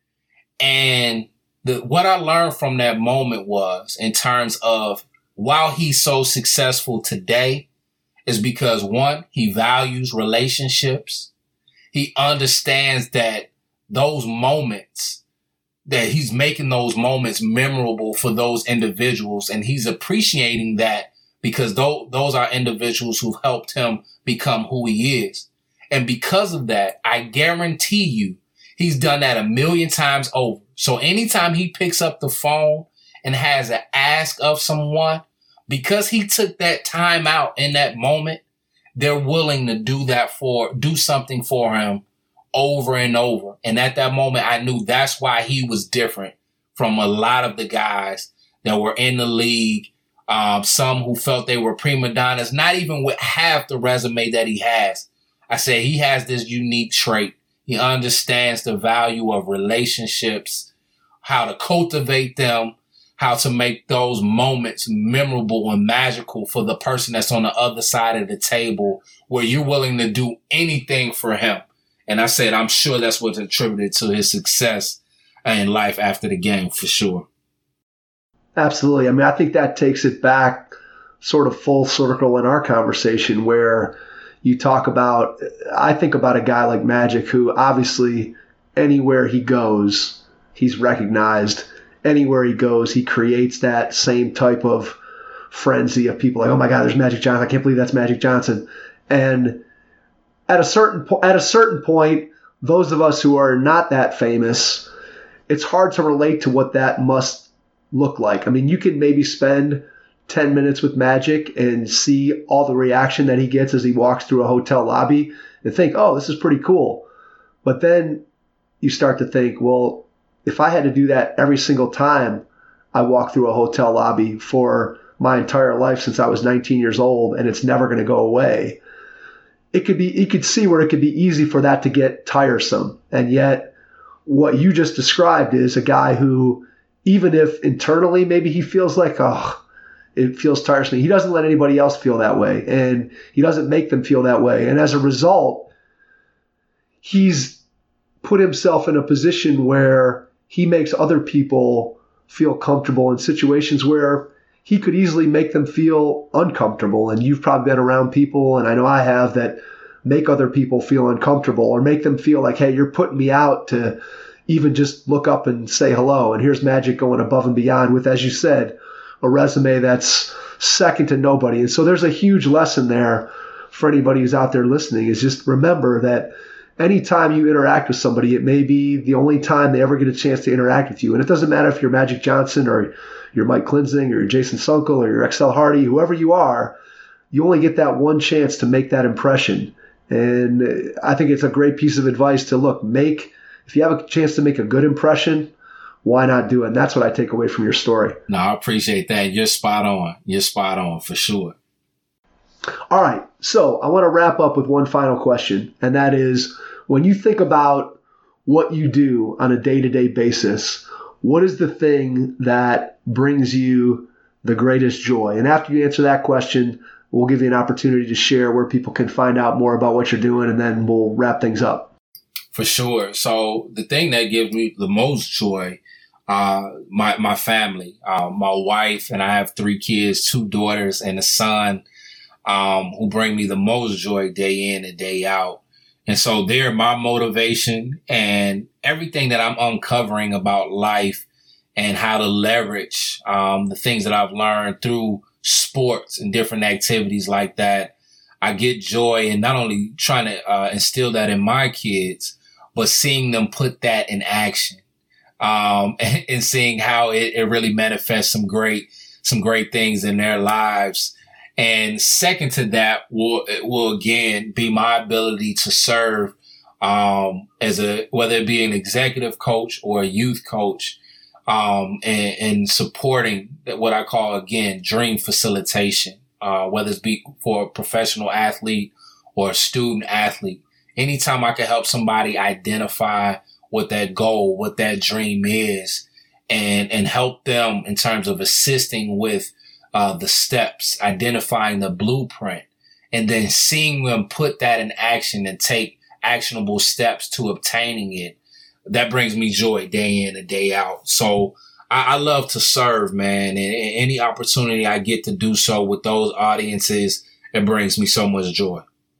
And the, what I learned from that moment was, in terms of while he's so successful today, is because, one, he values relationships. He understands that those moments, that he's making those moments memorable for those individuals. And he's appreciating that because those, those are individuals who've helped him become who he is. And because of that, I guarantee you, he's done that a million times over. So anytime he picks up the phone and has an ask of someone, because he took that time out in that moment, they're willing to do that for, do something for him over and over. And at that moment, I knew that's why he was different from a lot of the guys that were in the league. Um, some who felt they were prima donnas, not even with half the resume that he has. I said he has this unique trait. He understands the value of relationships, how to cultivate them, how to make those moments memorable and magical for the person that's on the other side of the table, where you're willing to do anything for him. And I said, I'm sure that's what's attributed to his success in life after the game, for sure.
Absolutely. I mean, I think that takes it back sort of full circle in our conversation, where you talk about, I think about a guy like Magic, who obviously anywhere he goes, he's recognized. Anywhere he goes, he creates that same type of frenzy of people like, oh my God, there's Magic Johnson. I can't believe that's Magic Johnson. And at a certain po- at a certain point, those of us who are not that famous, it's hard to relate to what that must look like. I mean, you can maybe spend ten minutes with Magic and see all the reaction that he gets as he walks through a hotel lobby and think, oh, this is pretty cool. But then you start to think, well, if I had to do that every single time I walk through a hotel lobby for my entire life since I was nineteen years old, and it's never going to go away, it could be, you could see where it could be easy for that to get tiresome. And yet what you just described is a guy who, even if internally maybe he feels like, oh, it feels tiresome, he doesn't let anybody else feel that way, and he doesn't make them feel that way. And as a result, he's put himself in a position where he makes other people feel comfortable in situations where he could easily make them feel uncomfortable. And you've probably been around people, and I know I have, that make other people feel uncomfortable or make them feel like, hey, you're putting me out to even just look up and say hello. And here's Magic going above and beyond with, as you said, a resume that's second to nobody. And so there's a huge lesson there for anybody who's out there listening, is just remember that anytime you interact with somebody, it may be the only time they ever get a chance to interact with you. And it doesn't matter if you're Magic Johnson or you're Mike Klinzing or you're Jason Sunkel or you're X L Hardy, whoever you are, you only get that one chance to make that impression. And I think it's a great piece of advice to look, make, if you have a chance to make a good impression, why not do it? And that's what I take away from your story.
No, I appreciate that. You're spot on. You're spot on for sure.
All right. So I want to wrap up with one final question. And that is, when you think about what you do on a day-to-day basis, what is the thing that brings you the greatest joy? And after you answer that question, we'll give you an opportunity to share where people can find out more about what you're doing, and then we'll wrap things up.
For sure. So the thing that gives me the most joy, uh, my, my family, uh, my wife, and I have three kids, two daughters and a son, um, who bring me the most joy day in and day out. And so they're my motivation, and everything that I'm uncovering about life and how to leverage, um, the things that I've learned through sports and different activities like that. I get joy in not only trying to uh, instill that in my kids, but seeing them put that in action, um, and, and seeing how it, it really manifests some great, some great things in their lives. And second to that will, will again be my ability to serve, um, as a, whether it be an executive coach or a youth coach, um, and, and supporting what I call, again, dream facilitation, uh, whether it's be for a professional athlete or a student athlete. Anytime I can help somebody identify what that goal, what that dream is, and, and help them in terms of assisting with Uh, the steps, identifying the blueprint, and then seeing them put that in action and take actionable steps to obtaining it. That brings me joy day in and day out. So I, I love to serve, man. And, and any opportunity I get to do so with those audiences, it brings me so much joy.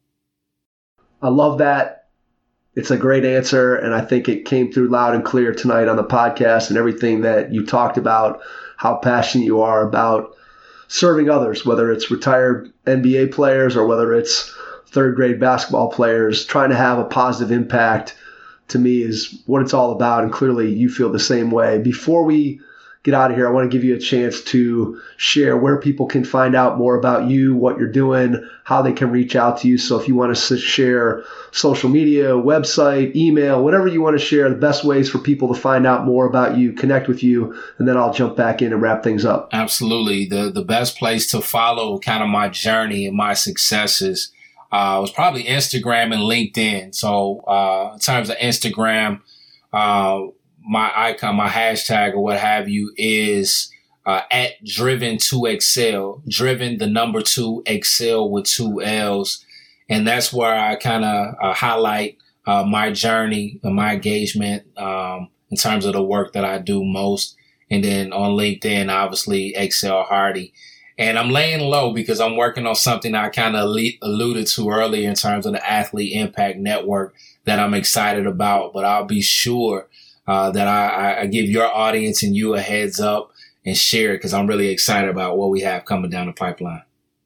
I love that. It's a great answer. And I think it came through loud and clear tonight on the podcast, and everything that you talked about, how passionate you are about serving others, whether it's retired N B A players or whether it's third grade basketball players. Trying to have a positive impact, to me, is what it's all about. And clearly you feel the same way. Before we get out of here, I want to give you a chance to share where people can find out more about you, what you're doing, how they can reach out to you. So if you want to share social media, website, email, whatever you want to share, the best ways for people to find out more about you, connect with you, and then I'll jump back in and wrap things up.
Absolutely. The the best place to follow kind of my journey and my successes uh, was probably Instagram and LinkedIn. So uh, in terms of Instagram, uh, my icon, my hashtag or what have you is uh, at driven to excel, driven the number two excel with two L's. And that's where I kind of uh, highlight uh, my journey and my engagement um, in terms of the work that I do most. And then on LinkedIn, obviously, Excel Hardy. And I'm laying low because I'm working on something I kind of alluded to earlier in terms of the Athlete Impact Network that I'm excited about. But I'll be sure uh, that I, I give your audience and you a heads up and share it, because I'm really excited about what we have coming down the pipeline.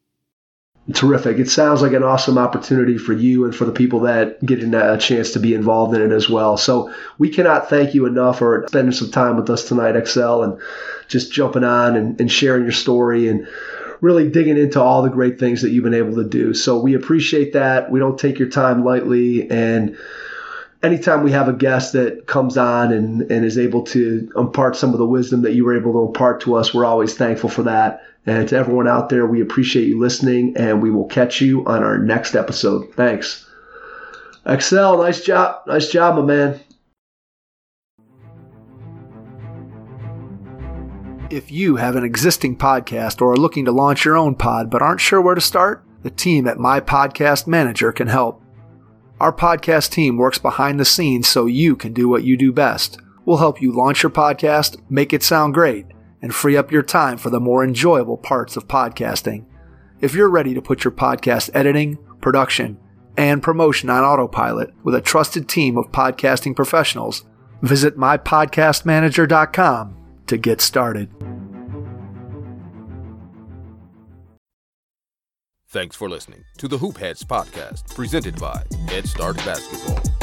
Terrific. It sounds like an awesome opportunity for you and for the people that get a chance to be involved in it as well. So we cannot thank you enough for spending some time with us tonight, Excel, and just jumping on and, and sharing your story and really digging into all the great things that you've been able to do. So we appreciate that. We don't take your time lightly. And anytime we have a guest that comes on and, and is able to impart some of the wisdom that you were able to impart to us, we're always thankful for that. And to everyone out there, we appreciate you listening, and we will catch you on our next episode. Thanks. Excel, nice job. Nice job, my man.
If you have an existing podcast or are looking to launch your own pod but aren't sure where to start, the team at My Podcast Manager can help. Our podcast team works behind the scenes so you can do what you do best. We'll help you launch your podcast, make it sound great, and free up your time for the more enjoyable parts of podcasting. If you're ready to put your podcast editing, production, and promotion on autopilot with a trusted team of podcasting professionals, visit my podcast manager dot com to get started.
Thanks for listening to the Hoop Heads podcast, presented by Head Start Basketball.